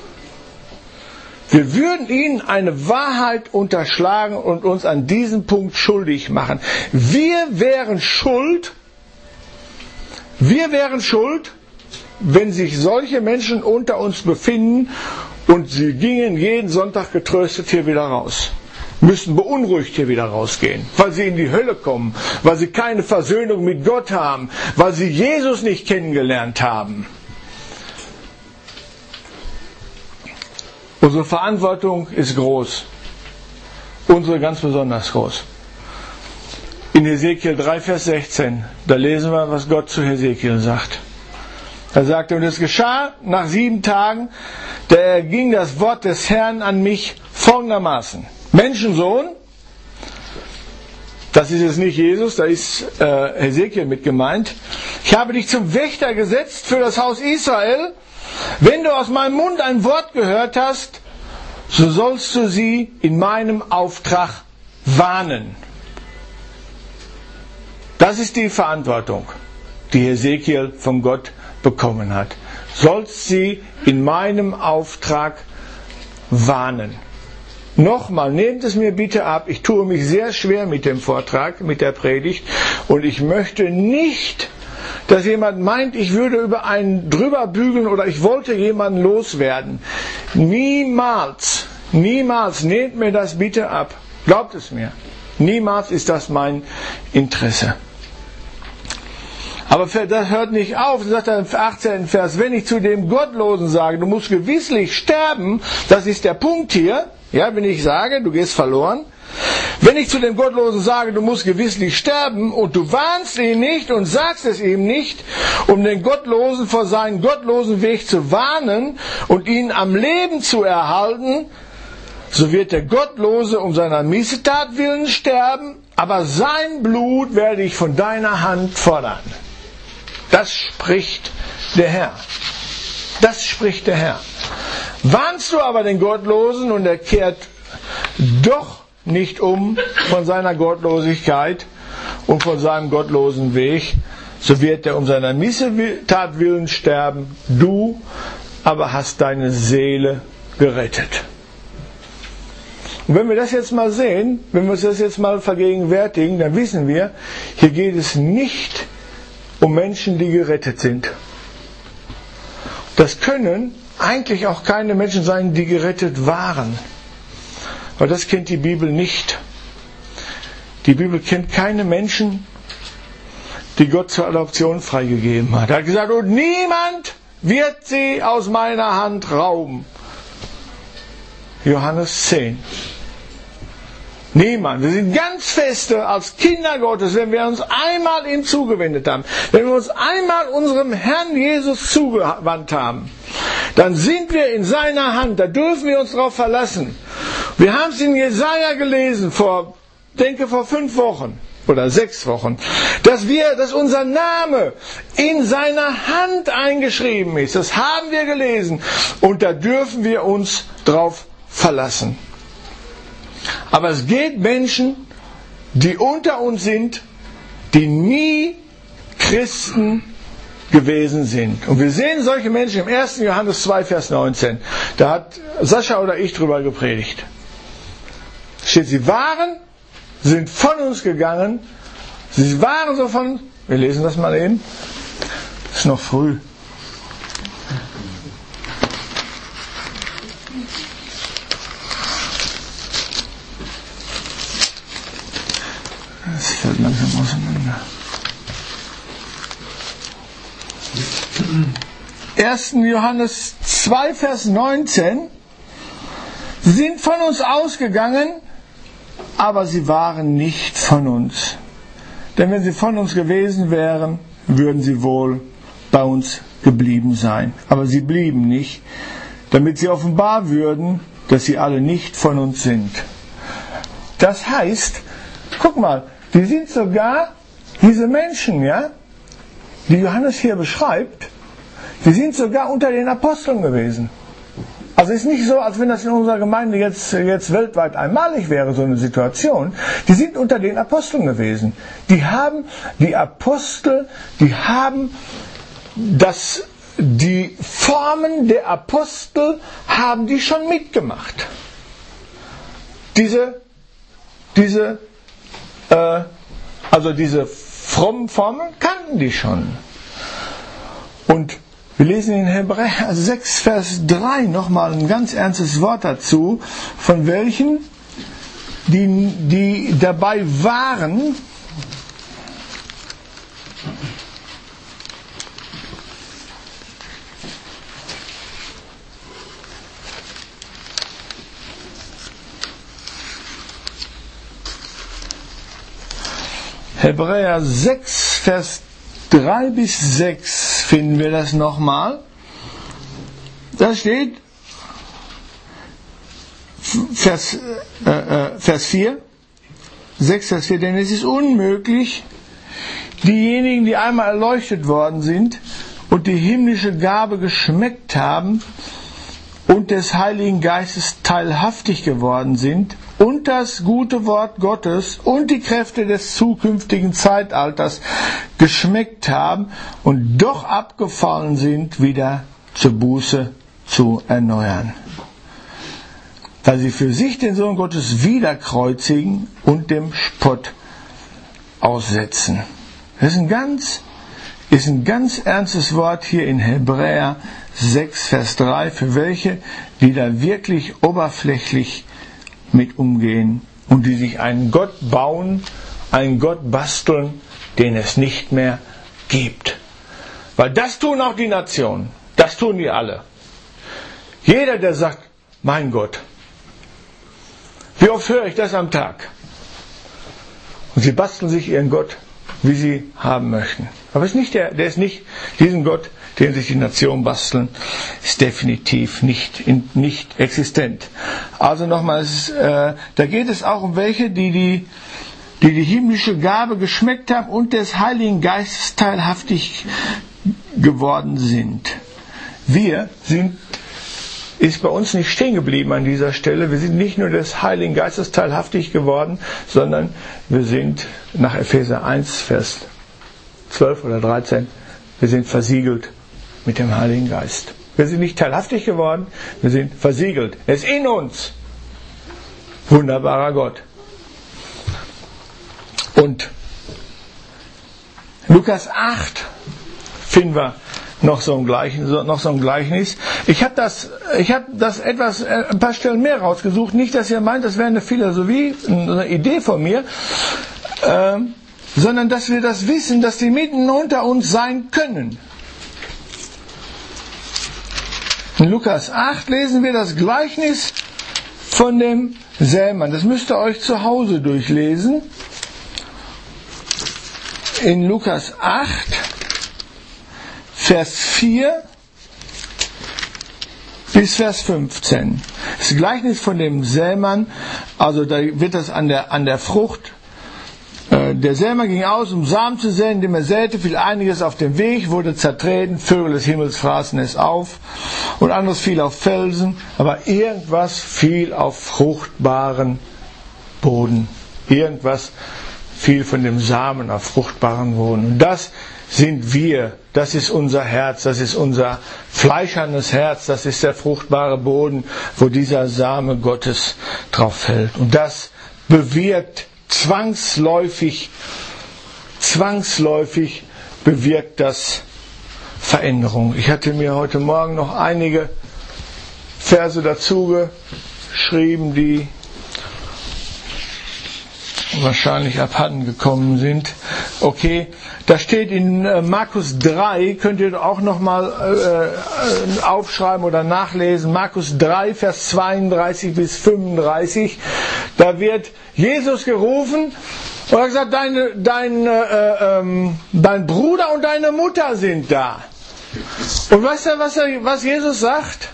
Wir würden ihnen eine Wahrheit unterschlagen und uns an diesem Punkt schuldig machen. Wir wären schuld, wir wären schuld, wenn sich solche Menschen unter uns befinden und sie gingen jeden Sonntag getröstet hier wieder raus. Müssen beunruhigt hier wieder rausgehen, weil sie in die Hölle kommen, weil sie keine Versöhnung mit Gott haben, weil sie Jesus nicht kennengelernt haben. Unsere Verantwortung ist groß. Unsere ganz besonders groß. In Hesekiel drei, Vers sechzehn, da lesen wir, was Gott zu Hesekiel sagt. Er sagte, und es geschah nach sieben Tagen, da erging das Wort des Herrn an mich folgendermaßen. Menschensohn, das ist jetzt nicht Jesus, da ist äh, Hesekiel mit gemeint. Ich habe dich zum Wächter gesetzt für das Haus Israel. Wenn du aus meinem Mund ein Wort gehört hast, so sollst du sie in meinem Auftrag warnen. Das ist die Verantwortung, die Hesekiel von Gott bekommen hat. Sollst sie in meinem Auftrag warnen. Nochmal, nehmt es mir bitte ab, ich tue mich sehr schwer mit dem Vortrag, mit der Predigt und ich möchte nicht, dass jemand meint, ich würde über einen drüber bügeln oder ich wollte jemanden loswerden. Niemals, niemals, nehmt mir das bitte ab. Glaubt es mir. Niemals ist das mein Interesse. Aber das hört nicht auf. Das sagt er im achtzehnten Vers, wenn ich zu dem Gottlosen sage, du musst gewisslich sterben, das ist der Punkt hier, ja, wenn ich sage, du gehst verloren. Wenn ich zu dem Gottlosen sage, du musst gewisslich sterben und du warnst ihn nicht und sagst es ihm nicht, um den Gottlosen vor seinen gottlosen Weg zu warnen und ihn am Leben zu erhalten, so wird der Gottlose um seiner Missetat willen sterben, aber sein Blut werde ich von deiner Hand fordern. Das spricht der Herr. Das spricht der Herr. Warnst du aber den Gottlosen und er kehrt doch nicht um von seiner Gottlosigkeit und von seinem gottlosen Weg, so wird er um seiner Missetat willen sterben, du aber hast deine Seele gerettet. Und wenn wir das jetzt mal sehen, wenn wir uns das jetzt mal vergegenwärtigen, dann wissen wir, hier geht es nicht um Menschen, die gerettet sind. Das können eigentlich auch keine Menschen sein, die gerettet waren. Aber das kennt die Bibel nicht. Die Bibel kennt keine Menschen, die Gott zur Adoption freigegeben hat. Er hat gesagt, und niemand wird sie aus meiner Hand rauben. Johannes zehn. Niemand. Wir sind ganz feste als Kinder Gottes, wenn wir uns einmal ihm zugewendet haben, wenn wir uns einmal unserem Herrn Jesus zugewandt haben, dann sind wir in seiner Hand, da dürfen wir uns darauf verlassen. Wir haben es in Jesaja gelesen, vor, denke vor fünf Wochen oder sechs Wochen, dass wir, dass unser Name in seiner Hand eingeschrieben ist. Das haben wir gelesen und da dürfen wir uns drauf verlassen. Aber es geht Menschen, die unter uns sind, die nie Christen gewesen sind. Und wir sehen solche Menschen im ersten Johannes zwei, Vers neunzehn. Da hat Sascha oder ich drüber gepredigt. Steht, sie waren, sind von uns gegangen, sie waren so von, wir lesen das mal eben, es ist noch früh. Das fällt langsam auseinander. ersten Johannes zwei, Vers neunzehn. Sie sind von uns ausgegangen, aber sie waren nicht von uns. Denn wenn sie von uns gewesen wären, würden sie wohl bei uns geblieben sein. Aber sie blieben nicht, damit sie offenbar würden, dass sie alle nicht von uns sind. Das heißt, guck mal, die sind sogar, diese Menschen, ja, die Johannes hier beschreibt, die sind sogar unter den Aposteln gewesen. Also es ist nicht so, als wenn das in unserer Gemeinde jetzt, jetzt weltweit einmalig wäre, so eine Situation. Die sind unter den Aposteln gewesen. Die haben, die Apostel, die haben das, die Formen der Apostel haben die schon mitgemacht. Diese, diese, äh, also diese frommen Formen kannten die schon. Und wir lesen in Hebräer sechs, Vers drei nochmal ein ganz ernstes Wort dazu, von welchen, die, die dabei waren, Hebräer sechs, Vers drei bis sechs finden wir das nochmal. Da steht Vers, äh, äh, Vers vier, sechs, Vers vier, denn es ist unmöglich, diejenigen, die einmal erleuchtet worden sind und die himmlische Gabe geschmeckt haben und des Heiligen Geistes teilhaftig geworden sind und das gute Wort Gottes und die Kräfte des zukünftigen Zeitalters geschmeckt haben und doch abgefallen sind, wieder zur Buße zu erneuern. Weil sie für sich den Sohn Gottes wieder kreuzigen und dem Spott aussetzen. Das ist ein ganz, ist ein ganz ernstes Wort hier in Hebräer sechs, Vers drei, für welche, die da wirklich oberflächlich mit umgehen und die sich einen Gott bauen, einen Gott basteln, den es nicht mehr gibt. Weil das tun auch die Nationen, das tun die alle. Jeder, der sagt, mein Gott, wie oft höre ich das am Tag? Und sie basteln sich ihren Gott, wie sie haben möchten. Aber ist nicht der, der ist nicht diesen Gott, den sich die Nationen basteln, ist definitiv nicht, in, nicht existent. Also nochmals, äh, da geht es auch um welche, die die, die die himmlische Gabe geschmeckt haben und des Heiligen Geistes teilhaftig geworden sind. Wir sind, ist bei uns nicht stehen geblieben an dieser Stelle. Wir sind nicht nur des Heiligen Geistes teilhaftig geworden, sondern wir sind nach Epheser eins, Vers zwölf oder dreizehn, wir sind versiegelt mit dem Heiligen Geist. Wir sind nicht teilhaftig geworden, wir sind versiegelt. Er ist in uns. Wunderbarer Gott. Und Lukas acht finden wir noch so ein Gleichnis. Noch so ein Gleichnis. Ich habe das, ich habe das etwas, ein paar Stellen mehr rausgesucht. Nicht, dass ihr meint, das wäre eine Philosophie, eine Idee von mir, äh, sondern dass wir das wissen, dass die mitten unter uns sein können. In Lukas acht lesen wir das Gleichnis von dem Sämann. Das müsst ihr euch zu Hause durchlesen. In Lukas acht, Vers vier bis Vers fünfzehn. Das Gleichnis von dem Sämann, also da wird das an der, an der Frucht. Der Sämann ging aus, um Samen zu säen, indem er säte, fiel einiges auf den Weg, wurde zertreten, Vögel des Himmels fraßen es auf und anderes fiel auf Felsen, aber irgendwas fiel auf fruchtbaren Boden. Irgendwas fiel von dem Samen auf fruchtbaren Boden. Und das sind wir, das ist unser Herz, das ist unser fleischernes Herz, das ist der fruchtbare Boden, wo dieser Same Gottes drauf fällt. Und das bewirkt Zwangsläufig, zwangsläufig bewirkt das Veränderung. Ich hatte mir heute Morgen noch einige Verse dazu geschrieben, die wahrscheinlich abhanden gekommen sind. Okay, da steht in Markus drei, könnt ihr auch nochmal äh, aufschreiben oder nachlesen, Markus drei, Vers zweiunddreißig bis fünfunddreißig, da wird Jesus gerufen und er hat gesagt, deine, dein, äh, ähm, dein Bruder und deine Mutter sind da. Und weißt du, was, er, was Jesus sagt?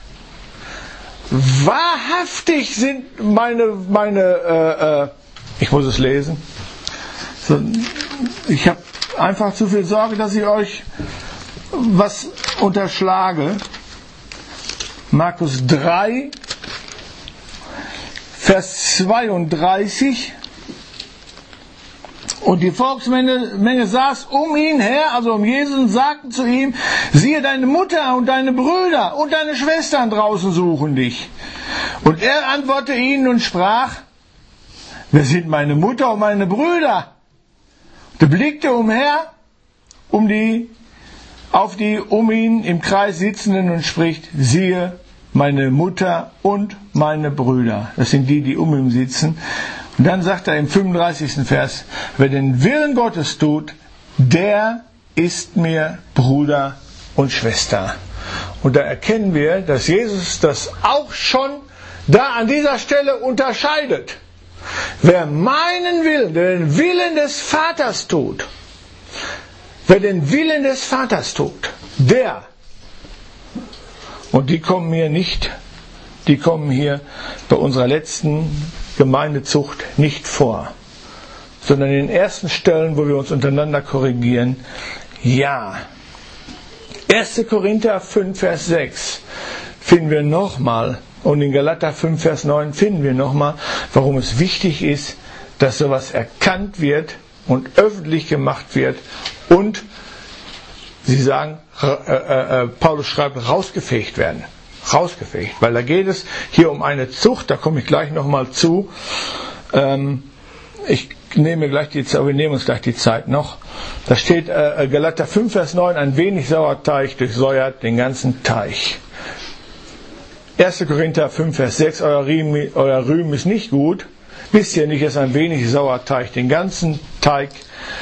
Wahrhaftig sind meine, meine äh, äh, ich muss es lesen. So, ich habe einfach zu viel Sorge, dass ich euch was unterschlage. Markus drei, Vers zweiunddreißig. Und die Volksmenge Menge saß um ihn her, also um Jesus, und sagten zu ihm: Siehe, deine Mutter und deine Brüder und deine Schwestern draußen suchen dich. Und er antwortete ihnen und sprach: Wer sind meine Mutter und meine Brüder? Und er blickte umher um die, auf die um ihn im Kreis sitzenden und spricht: Siehe, meine Mutter und meine Brüder. Das sind die, die um ihn sitzen. Und dann sagt er im fünfunddreißigsten Vers: Wer den Willen Gottes tut, der ist mir Bruder und Schwester. Und da erkennen wir, dass Jesus das auch schon da an dieser Stelle unterscheidet. Wer meinen Willen, den Willen des Vaters tut, wer den Willen des Vaters tut, der, und die kommen hier nicht, die kommen hier bei unserer letzten Gemeindezucht nicht vor, sondern in den ersten Stellen, wo wir uns untereinander korrigieren, ja. erster Korinther fünf, Vers sechs finden wir nochmal, und in Galater fünf, Vers neun finden wir nochmal, warum es wichtig ist, dass sowas erkannt wird und öffentlich gemacht wird und, sie sagen, äh, äh, Paulus schreibt, rausgefegt werden. Rausgefegt, weil da geht es hier um eine Zucht, da komme ich gleich nochmal zu. Ähm, ich nehme gleich die Zeit, wir nehmen uns gleich die Zeit noch. Da steht äh, Galater fünf, Vers neun, ein wenig Sauerteig durchsäuert den ganzen Teich. erster Korinther fünf, Vers sechs, euer Rühmen, euer Rühmen ist nicht gut. Wisst ihr nicht, dass ein wenig Sauerteig den ganzen Teig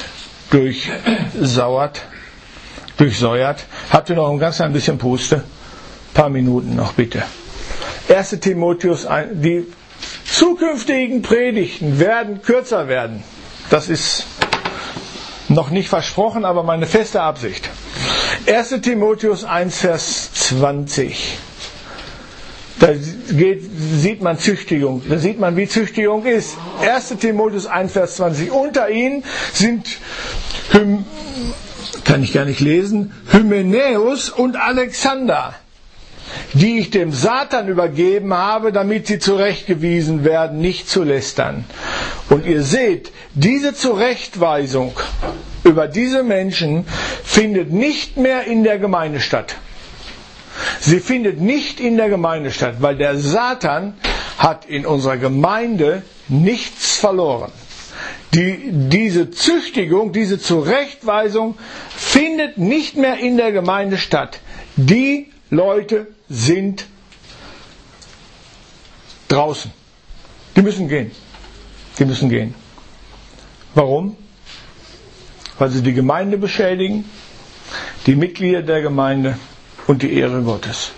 durchsauert, durchsäuert? Habt ihr noch ein ganz klein bisschen Puste? Paar Minuten noch bitte. erster Timotheus, die zukünftigen Predigten werden kürzer werden. Das ist noch nicht versprochen, aber meine feste Absicht. erster Timotheus eins, Vers zwanzig. Da geht, sieht man Züchtigung. Da sieht man, wie Züchtigung ist. erster Timotheus eins, Vers zwanzig. Unter ihnen sind, kann ich gar nicht lesen, Hymenäus und Alexander, die ich dem Satan übergeben habe, damit sie zurechtgewiesen werden, nicht zu lästern. Und ihr seht, diese Zurechtweisung über diese Menschen findet nicht mehr in der Gemeinde statt. Sie findet nicht in der Gemeinde statt, weil der Satan hat in unserer Gemeinde nichts verloren. Die, diese Züchtigung, diese Zurechtweisung findet nicht mehr in der Gemeinde statt. Die Leute sind draußen. Die müssen gehen. Die müssen gehen. Warum? Weil sie die Gemeinde beschädigen, die Mitglieder der Gemeinde und die Ehre Gottes.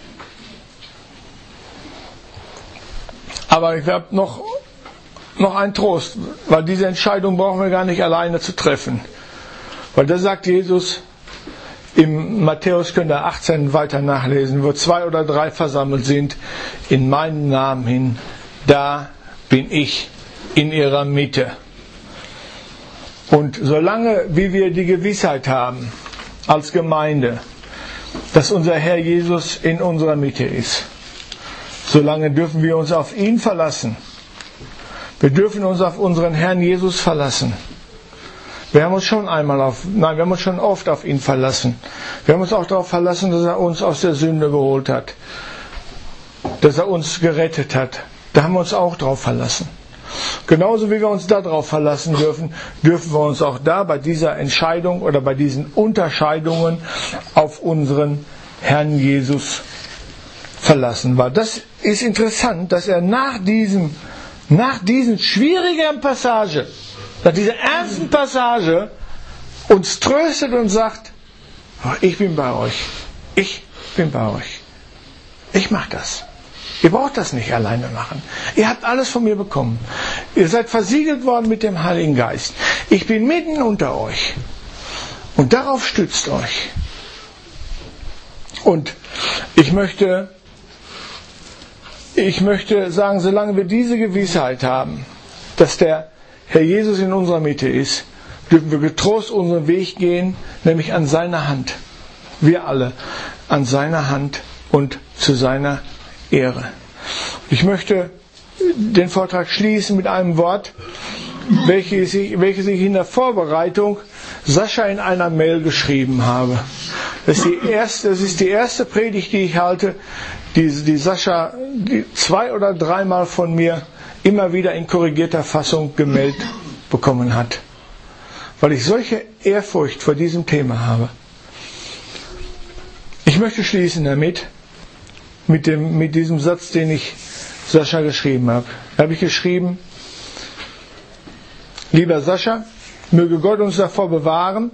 Aber ich habe noch, noch einen Trost, weil diese Entscheidung brauchen wir gar nicht alleine zu treffen. Weil da sagt Jesus, im Matthäus könnt ihr achtzehn weiter nachlesen, wo zwei oder drei versammelt sind, in meinem Namen hin, da bin ich in ihrer Mitte. Und solange wie wir die Gewissheit haben, als Gemeinde, dass unser Herr Jesus in unserer Mitte ist, solange dürfen wir uns auf ihn verlassen. Wir dürfen uns auf unseren Herrn Jesus verlassen. Wir haben uns schon einmal auf, nein, wir haben uns schon oft auf ihn verlassen. Wir haben uns auch darauf verlassen, dass er uns aus der Sünde geholt hat. Dass er uns gerettet hat. Da haben wir uns auch drauf verlassen. Genauso wie wir uns darauf verlassen dürfen, dürfen wir uns auch da bei dieser Entscheidung oder bei diesen Unterscheidungen auf unseren Herrn Jesus verlassen. Weil das ist interessant, dass er nach diesem, nach diesen schwierigen Passage, nach dieser ersten Passage uns tröstet und sagt, ich bin bei euch. Ich bin bei euch. Ich mache das. Ihr braucht das nicht alleine machen. Ihr habt alles von mir bekommen. Ihr seid versiegelt worden mit dem Heiligen Geist. Ich bin mitten unter euch. Und darauf stützt euch. Und ich möchte, ich möchte sagen, solange wir diese Gewissheit haben, dass der Herr Jesus in unserer Mitte ist, dürfen wir getrost unseren Weg gehen, nämlich an seiner Hand. Wir alle an seiner Hand und zu seiner Ehre. Ich möchte den Vortrag schließen mit einem Wort, welches ich, welches ich in der Vorbereitung Sascha in einer Mail geschrieben habe. Das ist die erste, das ist die erste Predigt, die ich halte, die, die Sascha die zwei oder dreimal von mir immer wieder in korrigierter Fassung gemeldet bekommen hat. Weil ich solche Ehrfurcht vor diesem Thema habe. Ich möchte schließen damit, mit, dem, mit diesem Satz, den ich Sascha geschrieben habe. Da habe ich geschrieben: Lieber Sascha, möge Gott uns davor bewahren,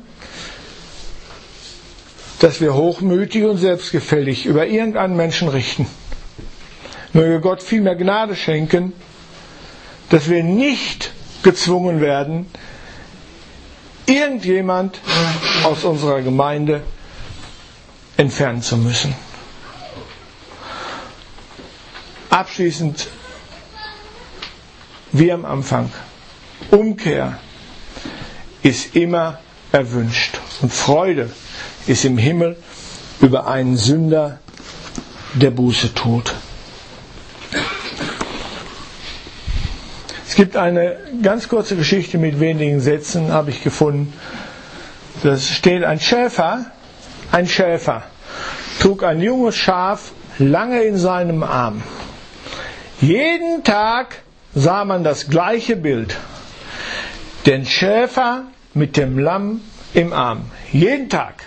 dass wir hochmütig und selbstgefällig über irgendeinen Menschen richten. Möge Gott viel mehr Gnade schenken, dass wir nicht gezwungen werden, irgendjemand aus unserer Gemeinde entfernen zu müssen. Abschließend, wie am Anfang, Umkehr ist immer erwünscht und Freude ist im Himmel über einen Sünder, der Buße tut. Es gibt eine ganz kurze Geschichte mit wenigen Sätzen, habe ich gefunden. Da steht: Ein Schäfer, ein Schäfer trug ein junges Schaf lange in seinem Arm. Jeden Tag sah man das gleiche Bild. Den Schäfer mit dem Lamm im Arm. Jeden Tag.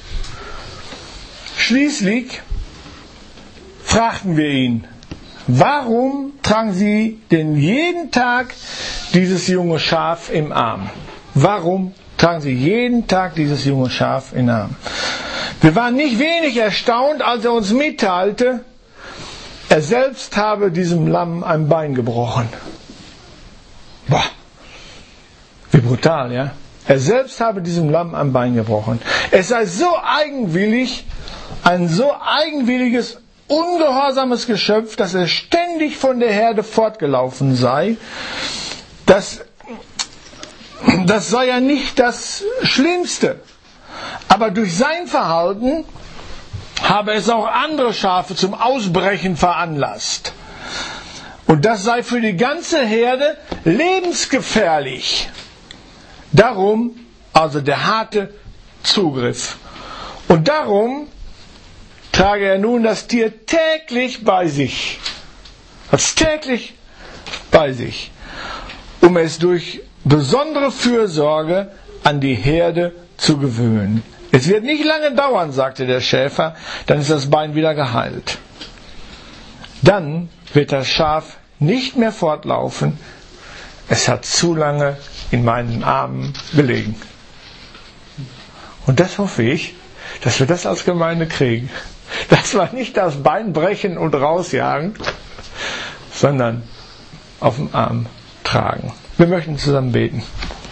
Schließlich fragten wir ihn: Warum tragen Sie denn jeden Tag dieses junge Schaf im Arm? Warum tragen Sie jeden Tag dieses junge Schaf im Arm? Wir waren nicht wenig erstaunt, als er uns mitteilte, er selbst habe diesem Lamm ein Bein gebrochen. Boah, wie brutal, ja? Er selbst habe diesem Lamm ein Bein gebrochen. Es sei so eigenwillig, ein so eigenwilliges, ungehorsames Geschöpf, dass er ständig von der Herde fortgelaufen sei. Das, das sei ja nicht das Schlimmste. Aber durch sein Verhalten habe es auch andere Schafe zum Ausbrechen veranlasst. Und das sei für die ganze Herde lebensgefährlich. Darum also der harte Zugriff. Und darum trage er nun das Tier täglich bei sich. Das täglich bei sich. Um es durch besondere Fürsorge an die Herde zu gewöhnen. Es wird nicht lange dauern, sagte der Schäfer, dann ist das Bein wieder geheilt. Dann wird das Schaf nicht mehr fortlaufen. Es hat zu lange in meinen Armen gelegen. Und das hoffe ich, dass wir das als Gemeinde kriegen. Dass wir nicht das Bein brechen und rausjagen, sondern auf dem Arm tragen. Wir möchten zusammen beten.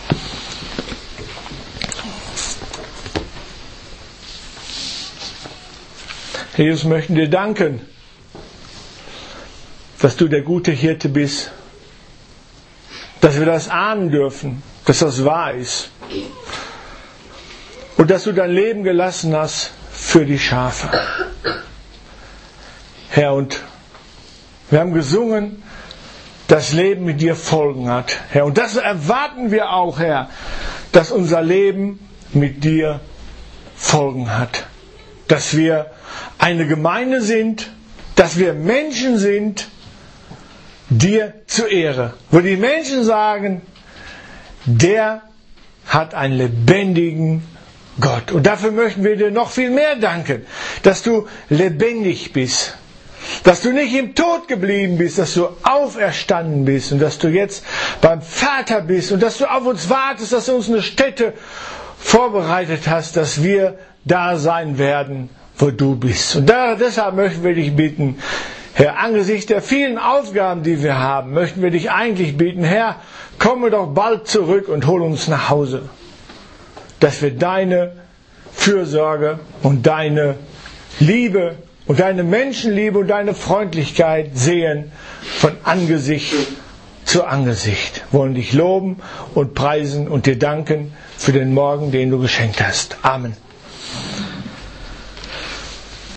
Herr Jesus, möchten dir danken, dass du der gute Hirte bist, dass wir das ahnen dürfen, dass das wahr ist und dass du dein Leben gelassen hast für die Schafe. Herr, und wir haben gesungen, das Leben mit dir Folgen hat. Herr, und das erwarten wir auch, Herr, dass unser Leben mit dir Folgen hat. Dass wir eine Gemeinde sind, dass wir Menschen sind, dir zur Ehre. Wo die Menschen sagen, der hat einen lebendigen Gott. Und dafür möchten wir dir noch viel mehr danken, dass du lebendig bist. Dass du nicht im Tod geblieben bist, dass du auferstanden bist und dass du jetzt beim Vater bist und dass du auf uns wartest, dass du uns eine Stätte vorbereitet hast, dass wir da sein werden, wo du bist. Und da, deshalb möchten wir dich bitten, Herr, angesichts der vielen Aufgaben, die wir haben, möchten wir dich eigentlich bitten, Herr, komme doch bald zurück und hol uns nach Hause, dass wir deine Fürsorge und deine Liebe und deine Menschenliebe und deine Freundlichkeit sehen von Angesicht zu Angesicht. Wir wollen dich loben und preisen und dir danken für den Morgen, den du geschenkt hast. Amen.